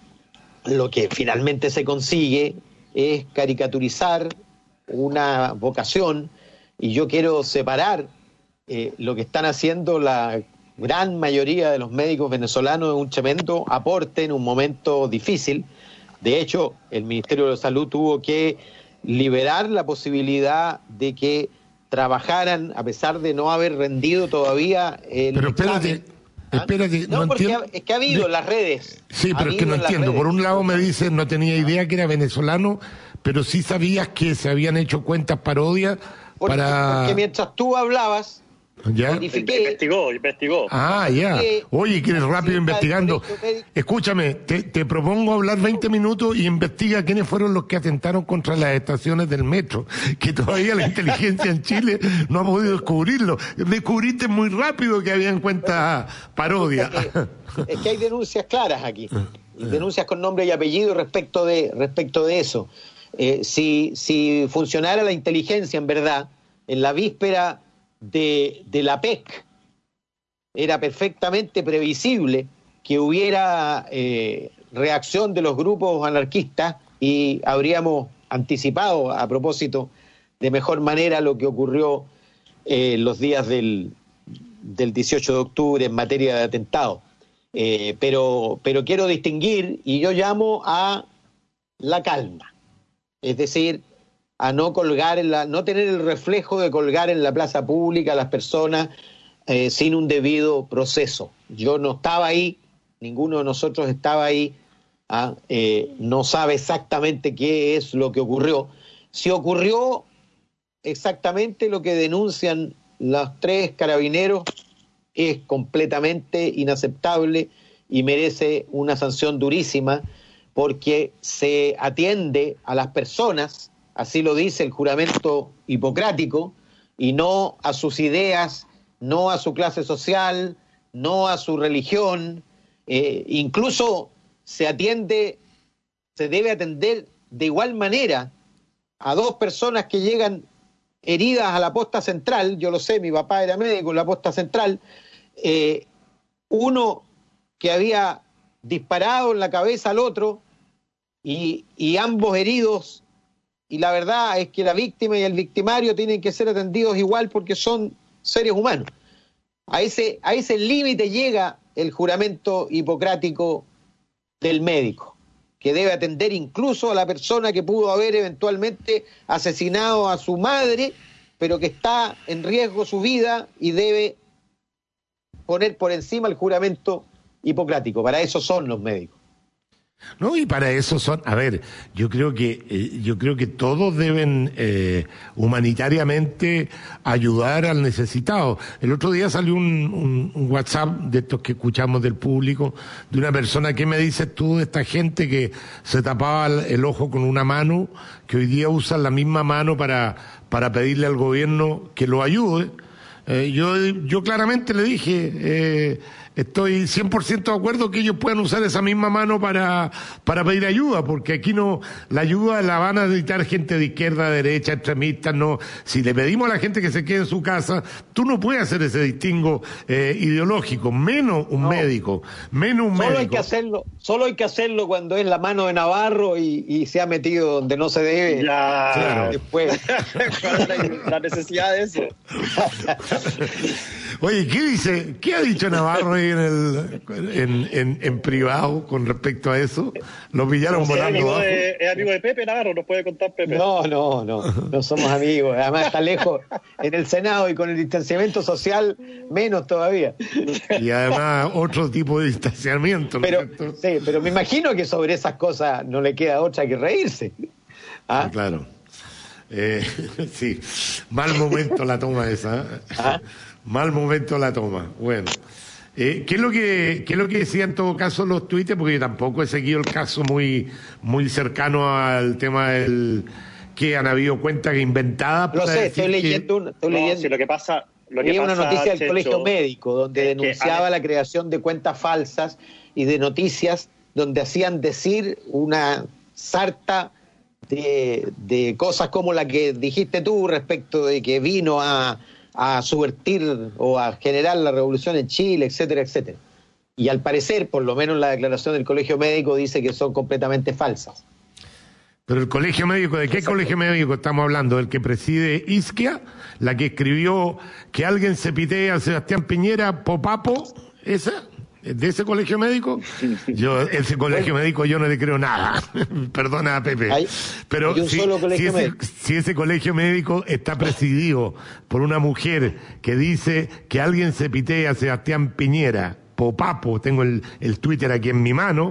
lo que finalmente se consigue es caricaturizar una vocación, y yo quiero separar eh, lo que están haciendo la gran mayoría de los médicos venezolanos, un tremendo aporte en un momento difícil. De hecho, el Ministerio de Salud tuvo que liberar la posibilidad de que trabajaran a pesar de no haber rendido todavía el Pero espérate, examen. espérate, no, no porque entiendo. ha, es que ha habido de... en las redes. Sí, pero ha es que no entiendo. Por un lado me dicen, no tenía idea que era venezolano, pero sí sabías que se habían hecho cuentas parodias porque, para... Porque mientras tú hablabas, ¿ya? Investigó, investigó. Ah, ya. Oye, que eres rápido investigando. Escúchame, te, te propongo hablar veinte minutos y investiga quiénes fueron los que atentaron contra las estaciones del metro, que todavía la inteligencia en Chile no ha podido descubrirlo. Descubriste muy rápido que habían cuentas parodias. Es que, es que hay denuncias claras aquí, denuncias con nombre y apellido respecto de, respecto de eso. Eh, si, si funcionara la inteligencia en verdad, en la víspera de, de la P E C, era perfectamente previsible que hubiera eh, reacción de los grupos anarquistas y habríamos anticipado a propósito de mejor manera lo que ocurrió eh, los días del, del dieciocho de octubre en materia de atentado. Eh, pero, pero quiero distinguir, y yo llamo a la calma. Es decir, a no colgar, en la, no tener el reflejo de colgar en la plaza pública a las personas eh, sin un debido proceso. Yo no estaba ahí, ninguno de nosotros estaba ahí, ¿ah? eh, no sabe exactamente qué es lo que ocurrió. Si ocurrió exactamente lo que denuncian los tres carabineros, es completamente inaceptable y merece una sanción durísima, porque se atiende a las personas, así lo dice el juramento hipocrático, y no a sus ideas, no a su clase social, no a su religión. Eh, incluso se atiende, se debe atender de igual manera a dos personas que llegan heridas a la posta central. Yo lo sé, mi papá era médico en la posta central. Eh, uno que había disparado en la cabeza al otro y, y ambos heridos, y la verdad es que la víctima y el victimario tienen que ser atendidos igual porque son seres humanos. A ese, a ese límite llega el juramento hipocrático del médico, que debe atender incluso a la persona que pudo haber eventualmente asesinado a su madre, pero que está en riesgo su vida y debe poner por encima el juramento hipocrático. Para eso son los médicos. No, y para eso son, a ver, yo creo que eh, yo creo que todos deben eh, humanitariamente ayudar al necesitado. El otro día salió un, un, un WhatsApp de estos que escuchamos del público, de una persona que me dices tú de esta gente que se tapaba el, el ojo con una mano, que hoy día usan la misma mano para, para pedirle al gobierno que lo ayude. Eh, yo, yo claramente le dije, eh, estoy cien por ciento de acuerdo que ellos puedan usar esa misma mano para, para pedir ayuda, porque aquí no, la ayuda la van a necesitar gente de izquierda, derecha, extremistas, no. Si le pedimos a la gente que se quede en su casa, tú no puedes hacer ese distingo eh, ideológico, menos un no. médico, menos un solo médico. Hay que hacerlo, solo hay que hacerlo cuando es la mano de Navarro y, y se ha metido donde no se debe. Ya, claro. Después. La necesidad de eso. Oye, ¿qué dice? ¿Qué ha dicho Navarro ahí en el en, en, en privado con respecto a eso? ¿Lo pillaron no sé, volando amigo abajo? De, es amigo de Pepe Navarro, nos puede contar Pepe. No, no, no, no somos amigos. Además está lejos en el Senado y con el distanciamiento social menos todavía. Y además otro tipo de distanciamiento. ¿no? Pero, sí, pero me imagino que sobre esas cosas no le queda otra que reírse. ¿Ah? Ah, claro. Eh, sí, mal momento la toma esa. ¿eh? ¿Ah? Mal momento la toma. Bueno, eh, ¿qué es lo que qué es lo que decía en todo caso los tuites? Porque yo tampoco he seguido el caso muy muy cercano al tema del que han habido cuentas inventadas. Lo sé, estoy leyendo, que... una, estoy no, leyendo. Si lo que pasa, lo que Leí una pasa, noticia del Checho, Colegio Médico donde denunciaba que... la creación de cuentas falsas y de noticias donde hacían decir una sarta de, de cosas como la que dijiste tú respecto de que vino a a subvertir o a generar la revolución en Chile, etcétera, etcétera. Y al parecer, por lo menos la declaración del Colegio Médico dice que son completamente falsas. Pero el Colegio Médico, ¿de qué Colegio Médico estamos hablando? ¿Del que preside Isquia? ¿La que escribió que alguien se pitea a Sebastián Piñera, Popapo? ¿Esa? ¿De ese colegio médico? Yo, ese colegio médico yo no le creo nada. Perdona, Pepe. Hay, pero hay un si, solo colegio si, ese, médico. si ese colegio médico está presidido por una mujer que dice que alguien se pitea a Sebastián Piñera, Popapo, tengo el, el Twitter aquí en mi mano,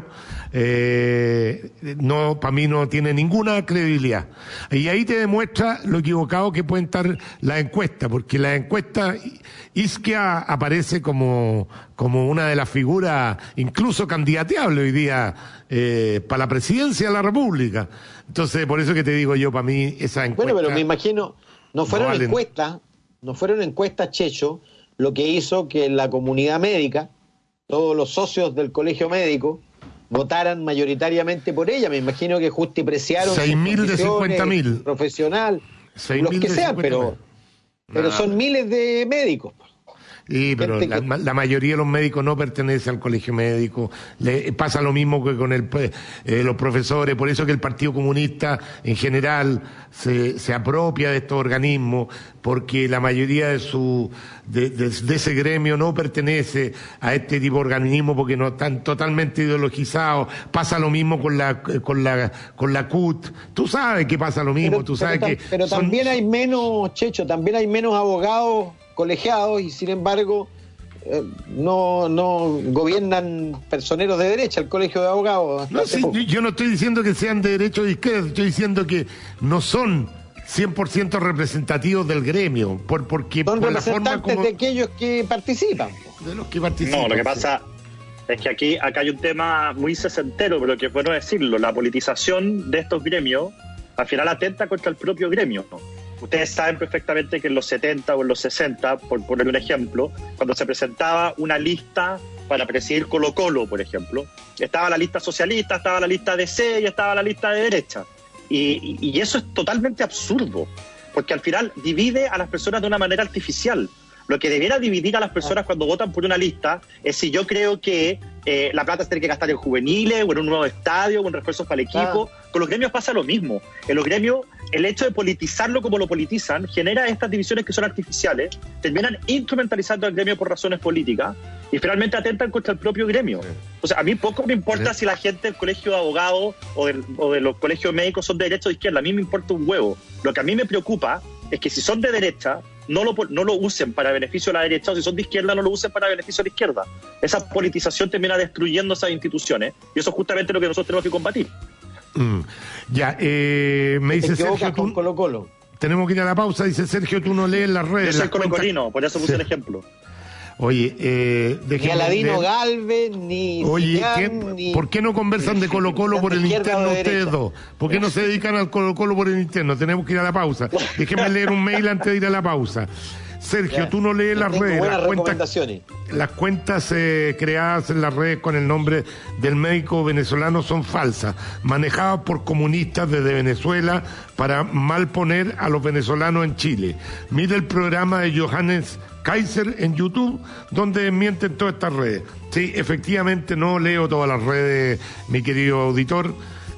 eh, no, para mí no tiene ninguna credibilidad. Y ahí te demuestra lo equivocado que pueden estar las encuestas, porque la encuesta Isquia aparece como, como una de las figuras incluso candidateable hoy día eh, para la presidencia de la República. Entonces, por eso que te digo yo, para mí esa encuesta... Bueno, pero me imagino, no fueron no valen... encuestas, no fueron encuestas, Checho, lo que hizo que la comunidad médica, todos los socios del colegio médico, votaran mayoritariamente por ella. Me imagino que justipreciaron seis mil de cincuenta mil profesional, los que sean, pero, pero son miles de médicos. Sí, pero la, que... la mayoría de los médicos no pertenece al colegio médico. Le pasa lo mismo que con el, eh, los profesores. Por eso que el Partido Comunista en general se, se apropia de estos organismos, porque la mayoría de su de, de, de ese gremio no pertenece a este tipo de organismo, porque no están totalmente ideologizados. Pasa lo mismo con la con la con la C U T. Tú sabes que pasa lo mismo. Pero, tú sabes pero, que pero son... también hay menos, Checho, también hay menos abogados colegiados y sin embargo eh, no no gobiernan personeros de derecha el colegio de abogados. No, sí, yo, yo no estoy diciendo que sean de derecha o de izquierda, estoy diciendo que no son cien por ciento representativos del gremio, por porque son por la forma como... de aquellos que participan. De los que participan. No, lo que pasa es que aquí acá hay un tema muy sesentero, pero que es bueno decirlo. La politización de estos gremios al final atenta contra el propio gremio, ¿no? Ustedes saben perfectamente que en los setenta o en los sesenta, por poner un ejemplo, cuando se presentaba una lista para presidir Colo-Colo, por ejemplo, estaba la lista socialista, estaba la lista de C y estaba la lista de derecha. Y, y, y eso es totalmente absurdo, porque al final divide a las personas de una manera artificial. Lo que debiera dividir a las personas cuando votan por una lista es si yo creo que eh, la plata se tiene que gastar en juveniles o en un nuevo estadio o en refuerzos para el equipo. Ah. Con los gremios pasa lo mismo. En los gremios, el hecho de politizarlo como lo politizan genera estas divisiones que son artificiales, terminan instrumentalizando al gremio por razones políticas y finalmente atentan contra el propio gremio. O sea, a mí poco me importa si la gente del colegio de abogados o, del, o de los colegios médicos son de derecha o de izquierda. A mí me importa un huevo. Lo que a mí me preocupa es que si son de derecha, no lo, no lo usen para beneficio de la derecha, o si son de izquierda, no lo usen para beneficio de la izquierda. Esa politización termina destruyendo esas instituciones y eso es justamente lo que nosotros tenemos que combatir. Mm. Ya, eh, me dice Sergio, tú... Colo -Colo. Tenemos que ir a la pausa, dice Sergio, tú no lees las redes. Yo soy colocolino, por eso puse sí. el ejemplo. Oye, eh, ni Aladino Galvez, ni... Oye, Zidane, ni... ¿por qué no conversan de Colo-Colo por el interno ustedes dos? ¿Por qué no se dedican al Colo-Colo por el interno? Tenemos que ir a la pausa. Déjeme leer un mail antes de ir a la pausa. Sergio, ya, tú no lees las redes. Buenas las recomendaciones. Cuentas, las cuentas eh, creadas en las redes con el nombre del médico venezolano son falsas, manejadas por comunistas desde Venezuela para malponer a los venezolanos en Chile. Mire el programa de Johannes Kaiser en YouTube, donde mienten todas estas redes. Sí, efectivamente no leo todas las redes, mi querido auditor.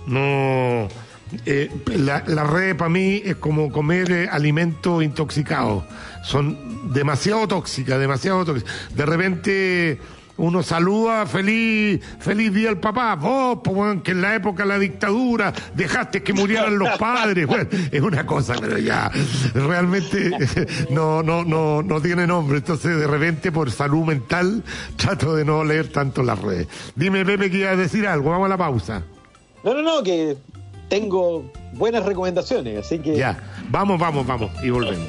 No, eh, la, la red para mí es como comer eh, alimentos intoxicados. Son demasiado tóxicas, demasiado tóxicas. De repente uno saluda, feliz, feliz día al papá. Vos, pues, bueno, que en la época de la dictadura dejaste que murieran los padres. Bueno, es una cosa, pero ya, realmente no, no, no, no tiene nombre. Entonces, de repente, por salud mental, trato de no leer tanto las redes. Dime, Pepe, que ibas a decir algo. Vamos a la pausa. No, no, no, que tengo buenas recomendaciones, así que... Ya, vamos, vamos, vamos, y volvemos.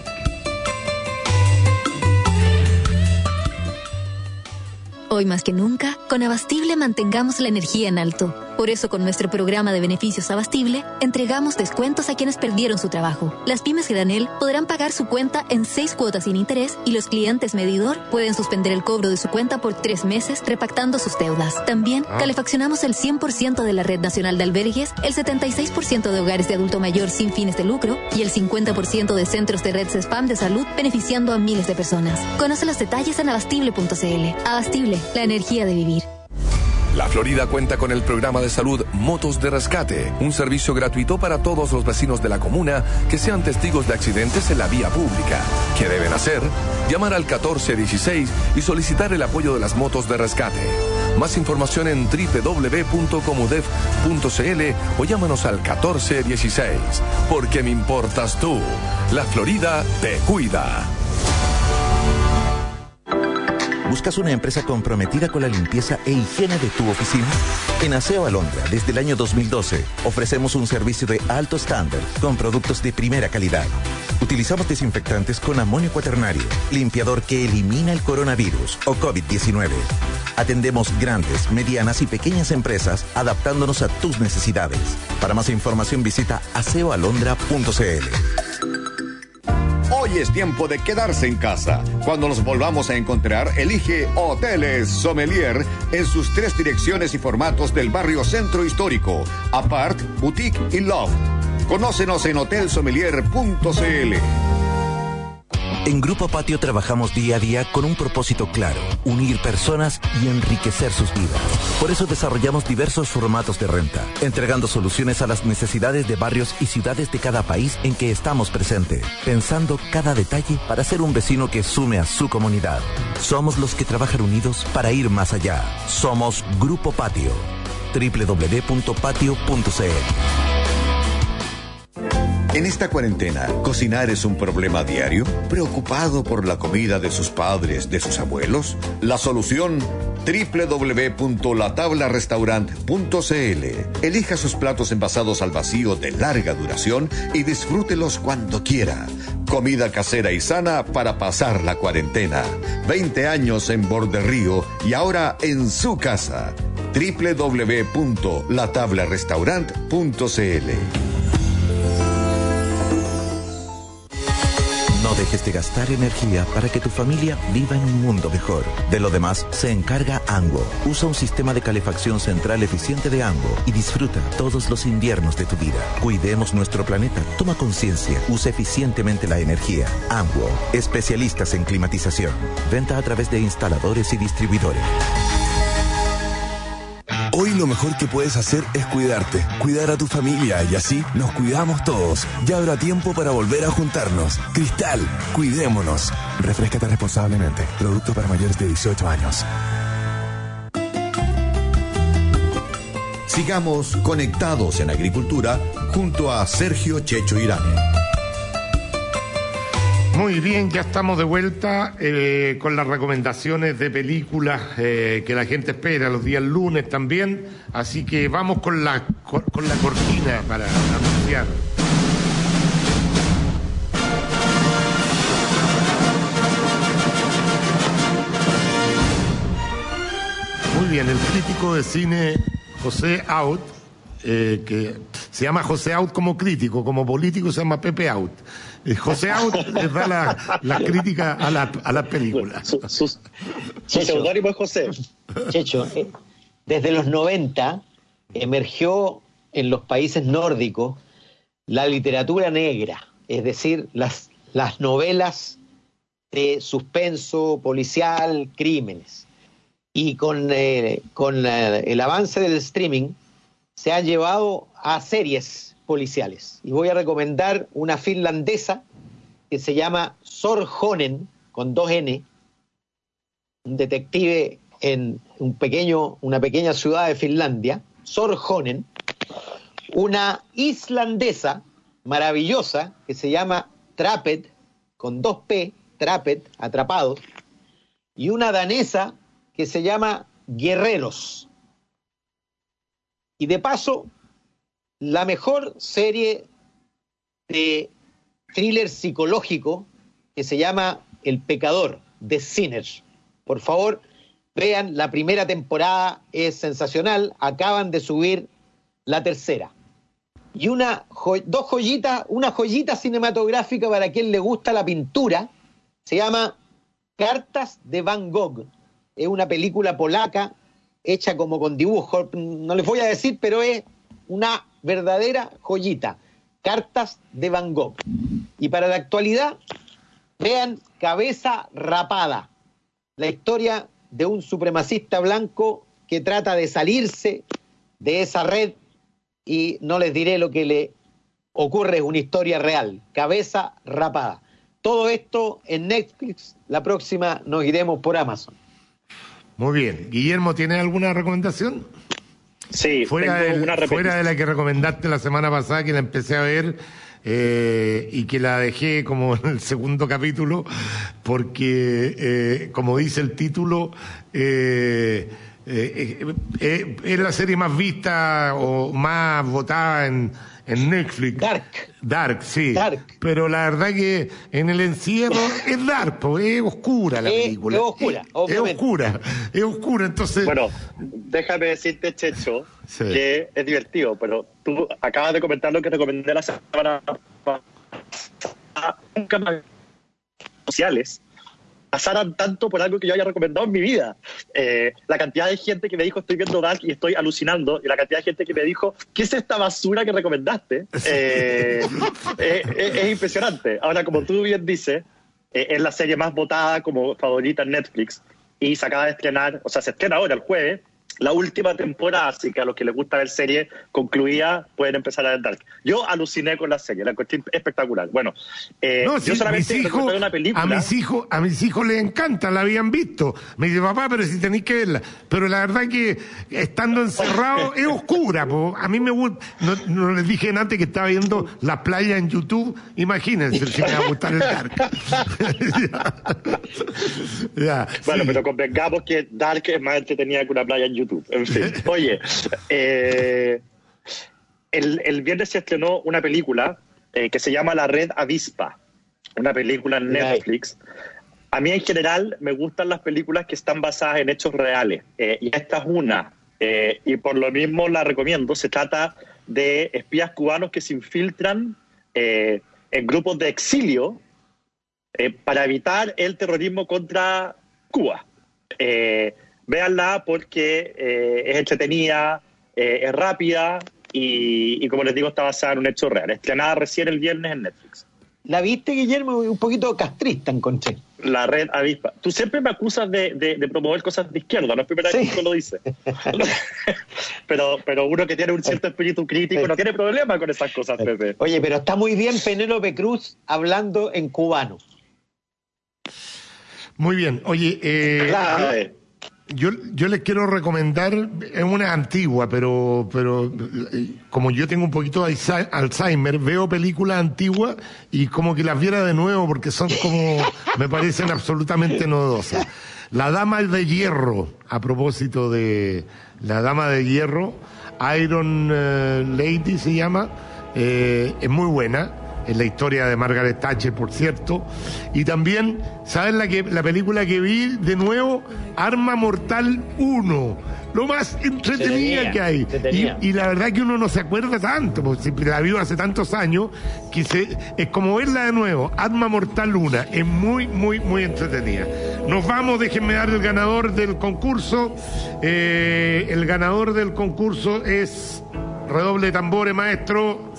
Hoy más que nunca, con Abastible mantengamos la energía en alto. Por eso, con nuestro programa de beneficios Abastible, entregamos descuentos a quienes perdieron su trabajo. Las pymes granel podrán pagar su cuenta en seis cuotas sin interés y los clientes medidor pueden suspender el cobro de su cuenta por tres meses repactando sus deudas. También, ah. calefaccionamos el cien por ciento de la red nacional de albergues, el setenta y seis por ciento de hogares de adulto mayor sin fines de lucro y el cincuenta por ciento de centros de red spam de salud, beneficiando a miles de personas. Conoce los detalles en abastible punto c l. Abastible, la energía de vivir. La Florida cuenta con el programa de salud Motos de Rescate, un servicio gratuito para todos los vecinos de la comuna que sean testigos de accidentes en la vía pública. ¿Qué deben hacer? Llamar al catorce dieciséis y solicitar el apoyo de las motos de rescate. Más información en doble u doble u doble u punto comudef punto c l o llámanos al catorce dieciséis. Porque me importas tú. La Florida te cuida. ¿Buscas una empresa comprometida con la limpieza e higiene de tu oficina? En Aseo Alondra, desde el año dos mil doce, ofrecemos un servicio de alto estándar con productos de primera calidad. Utilizamos desinfectantes con amonio cuaternario, limpiador que elimina el coronavirus o COVID diecinueve. Atendemos grandes, medianas y pequeñas empresas adaptándonos a tus necesidades. Para más información visita aseo alondra punto c l. Hoy es tiempo de quedarse en casa. Cuando nos volvamos a encontrar, elige Hoteles Sommelier en sus tres direcciones y formatos del barrio Centro Histórico, Apart, Boutique y Loft. Conócenos en hotel sommelier punto c l. En Grupo Patio trabajamos día a día con un propósito claro: unir personas y enriquecer sus vidas. Por eso desarrollamos diversos formatos de renta, entregando soluciones a las necesidades de barrios y ciudades de cada país en que estamos presentes, pensando cada detalle para ser un vecino que sume a su comunidad. Somos los que trabajan unidos para ir más allá. Somos Grupo Patio. doble u doble u doble u punto patio punto c l. En esta cuarentena, ¿cocinar es un problema diario? ¿Preocupado por la comida de sus padres, de sus abuelos? La solución, doble u doble u doble u punto la tabla restaurant punto c l. Elija sus platos envasados al vacío de larga duración y disfrútelos cuando quiera. Comida casera y sana para pasar la cuarentena. veinte años en Borde Río y ahora en su casa. doble u doble u doble u punto la tabla restaurant punto c l. No dejes de gastar energía para que tu familia viva en un mundo mejor. De lo demás se encarga ANGO. Usa un sistema de calefacción central eficiente de ANGO y disfruta todos los inviernos de tu vida. Cuidemos nuestro planeta. Toma conciencia. Usa eficientemente la energía. ANGO. Especialistas en climatización. Venta a través de instaladores y distribuidores. Hoy lo mejor que puedes hacer es cuidarte, cuidar a tu familia y así nos cuidamos todos. Ya habrá tiempo para volver a juntarnos. Cristal, cuidémonos. Refréscate responsablemente. Producto para mayores de dieciocho años. Sigamos conectados en agricultura junto a Sergio Checho Irane. Muy bien, ya estamos de vuelta eh, con las recomendaciones de películas eh, que la gente espera los días lunes también, así que vamos con la, con, con la cortina para anunciar. Muy bien, el crítico de cine José Out, eh, que se llama José Out como crítico, como político se llama Pepe Out. José Out les da la, la crítica a la, a la película. Su, su, su seudónimo es José. Checho, eh, desde los noventa emergió en los países nórdicos la literatura negra, es decir, las, las novelas de suspenso, policial, crímenes. Y con, eh, con eh, el avance del streaming se han llevado a series policiales. Y voy a recomendar una finlandesa que se llama Sorjonen, con dos N, un detective en un pequeño, una pequeña ciudad de Finlandia, Sorjonen, una islandesa maravillosa que se llama Trapped, con dos P, Trapped, atrapados, y una danesa que se llama Guerreros. Y de paso, la mejor serie de thriller psicológico que se llama El Pecador, The Sinner. Por favor, vean, la primera temporada es sensacional, acaban de subir la tercera. Y una jo- dos joyitas, una joyita cinematográfica para quien le gusta la pintura, se llama Cartas de Van Gogh. Es una película polaca hecha como con dibujos, no les voy a decir, pero es una verdadera joyita, Cartas de Van Gogh. Y para la actualidad, vean Cabeza Rapada, la historia de un supremacista blanco que trata de salirse de esa red, y no les diré lo que le ocurre, es una historia real, Cabeza Rapada. Todo esto en Netflix, la próxima nos iremos por Amazon. Muy bien. Guillermo, ¿tienes alguna recomendación? Sí, fuera, tengo del, una fuera de la que recomendaste la semana pasada, que la empecé a ver eh, y que la dejé como en el segundo capítulo, porque, eh, como dice el título, eh, eh, eh, eh, es la serie más vista o más votada en, en Netflix. Dark. Dark, sí. Dark. Pero la verdad que en el encierro es dark, porque es oscura la es, película. Es oscura, obviamente. Es oscura, es oscura, entonces... Bueno, déjame decirte, Checho, sí, que es divertido, pero tú acabas de comentar lo que recomendé la semana pasada. Nunca más sociales pasaran tanto por algo que yo había recomendado en mi vida. Eh, la cantidad de gente que me dijo estoy viendo Dark y estoy alucinando, y la cantidad de gente que me dijo ¿qué es esta basura que recomendaste? Eh, eh, eh, es impresionante. Ahora, como tú bien dices, eh, es la serie más votada como favorita en Netflix y se acaba de estrenar, o sea, se estrena ahora el jueves, la última temporada, así que a los que les gusta ver series concluida pueden empezar a ver Dark. Yo aluciné con la serie, la cuestión espectacular. Bueno, eh, no, yo sí, solamente mis hijos, una película. A mis hijos, a mis hijos les encanta, la habían visto. Me dice, papá, pero si tenéis que verla. Pero la verdad que estando encerrado es oscura, po. A mí me gusta, no, no les dije antes que estaba viendo la playa en YouTube. Imagínense si me va a gustar el Dark. ya, ya, bueno, sí. pero convengamos que Dark es más entretenida que una playa en YouTube. En fin, oye, eh, el, el viernes se estrenó una película eh, que se llama La Red Avispa, una película en Netflix. A mí en general me gustan las películas que están basadas en hechos reales, eh, y esta es una, eh, y por lo mismo la recomiendo. Se trata de espías cubanos que se infiltran eh, en grupos de exilio eh, para evitar el terrorismo contra Cuba. Eh, Véanla porque eh, es entretenida, eh, es rápida y, y, como les digo, está basada en un hecho real. Estrenada recién el viernes en Netflix. ¿La viste, Guillermo? Un poquito castrista encontré. La Red Avispa. Tú siempre me acusas de, de, de promover cosas de izquierda, no es primera vez sí. que tú lo dices. pero, pero uno que tiene un cierto espíritu crítico no tiene problema con esas cosas, Pepe. Oye, pero está muy bien Penélope Cruz hablando en cubano. Muy bien. Oye, eh... Claro. Yo, yo les quiero recomendar, es una antigua, pero, pero como yo tengo un poquito de Alzheimer, veo películas antiguas y como que las viera de nuevo porque son como, me parecen absolutamente novedosas. La Dama de Hierro, a propósito de La Dama de Hierro, Iron uh, Lady se llama, eh, es muy buena. Es la historia de Margaret Thatcher, por cierto. Y también, ¿sabes la, que, la película que vi de nuevo? Arma Mortal uno. Lo más entretenida que hay. Y, y la verdad que uno no se acuerda tanto, porque la vio hace tantos años, que se, es como verla de nuevo. Arma Mortal uno. Es muy, muy, muy entretenida. Nos vamos, déjenme dar el ganador del concurso. Eh, el ganador del concurso es... Redoble de tambores, maestro.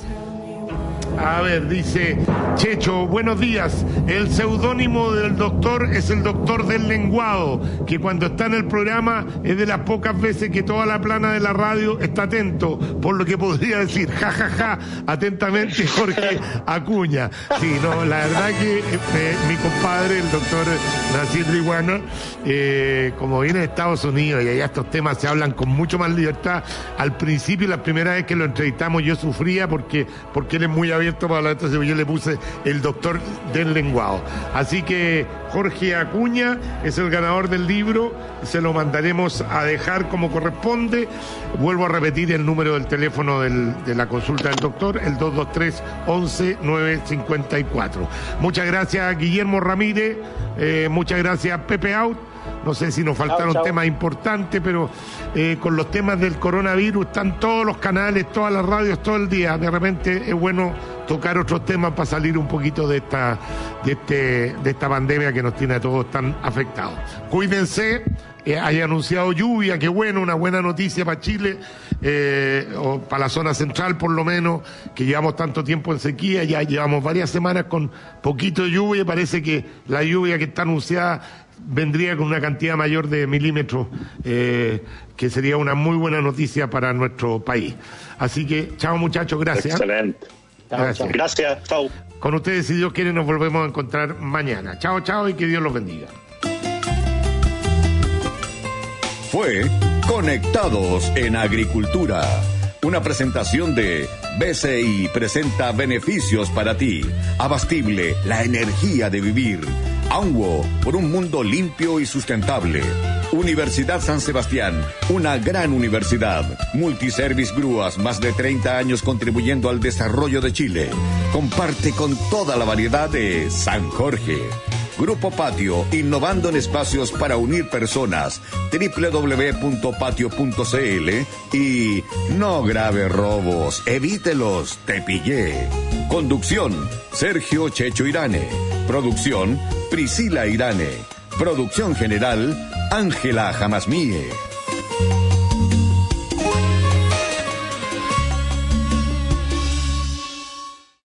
A ver, dice Checho, buenos días. El seudónimo del doctor es el doctor del lenguado, que cuando está en el programa es de las pocas veces que toda la plana de la radio está atento, por lo que podría decir, ja, ja, ja, atentamente Jorge Acuña. Sí, no, la verdad que eh, mi compadre, el doctor Nasir Riguana, eh, como viene de Estados Unidos y allá estos temas se hablan con mucho más libertad, al principio, la primera vez que lo entrevistamos, yo sufría porque, porque él es muy abierto para la, entonces yo le puse el doctor del lenguado. Así que Jorge Acuña es el ganador del libro, se lo mandaremos a dejar como corresponde. Vuelvo a repetir el número del teléfono del, de la consulta del doctor, el dos dos tres, once, nueve cincuenta y cuatro. Muchas gracias Guillermo Ramírez, eh, muchas gracias Pepe Out. No sé si nos faltaron chau, chau. temas importantes, pero eh, con los temas del coronavirus están todos los canales, todas las radios, todo el día. De repente es bueno tocar otros temas para salir un poquito de esta, de este, de esta pandemia que nos tiene a todos tan afectados. Cuídense, eh, hay anunciado lluvia, qué bueno, una buena noticia para Chile, eh, o para la zona central por lo menos, que llevamos tanto tiempo en sequía, ya llevamos varias semanas con poquito de lluvia y parece que la lluvia que está anunciada vendría con una cantidad mayor de milímetros, eh, que sería una muy buena noticia para nuestro país. Así que, chao muchachos, gracias. Excelente. Gracias. Gracias, chao. Con ustedes, si Dios quiere, nos volvemos a encontrar mañana. Chao, chao y que Dios los bendiga. Fue Conectados en Agricultura. Una presentación de B C I presenta beneficios para ti. Abastible, la energía de vivir. ANWO, por un mundo limpio y sustentable. Universidad San Sebastián, una gran universidad. Multiservice Grúas, más de treinta años contribuyendo al desarrollo de Chile. Comparte con toda la variedad de San Jorge. Grupo Patio, innovando en espacios para unir personas. doble u doble u doble u punto patio punto c l y no grave robos, evítelos, te pillé. Conducción, Sergio Checho Irane. Producción, Priscila Irane. Producción general, Ángela Jamasmie.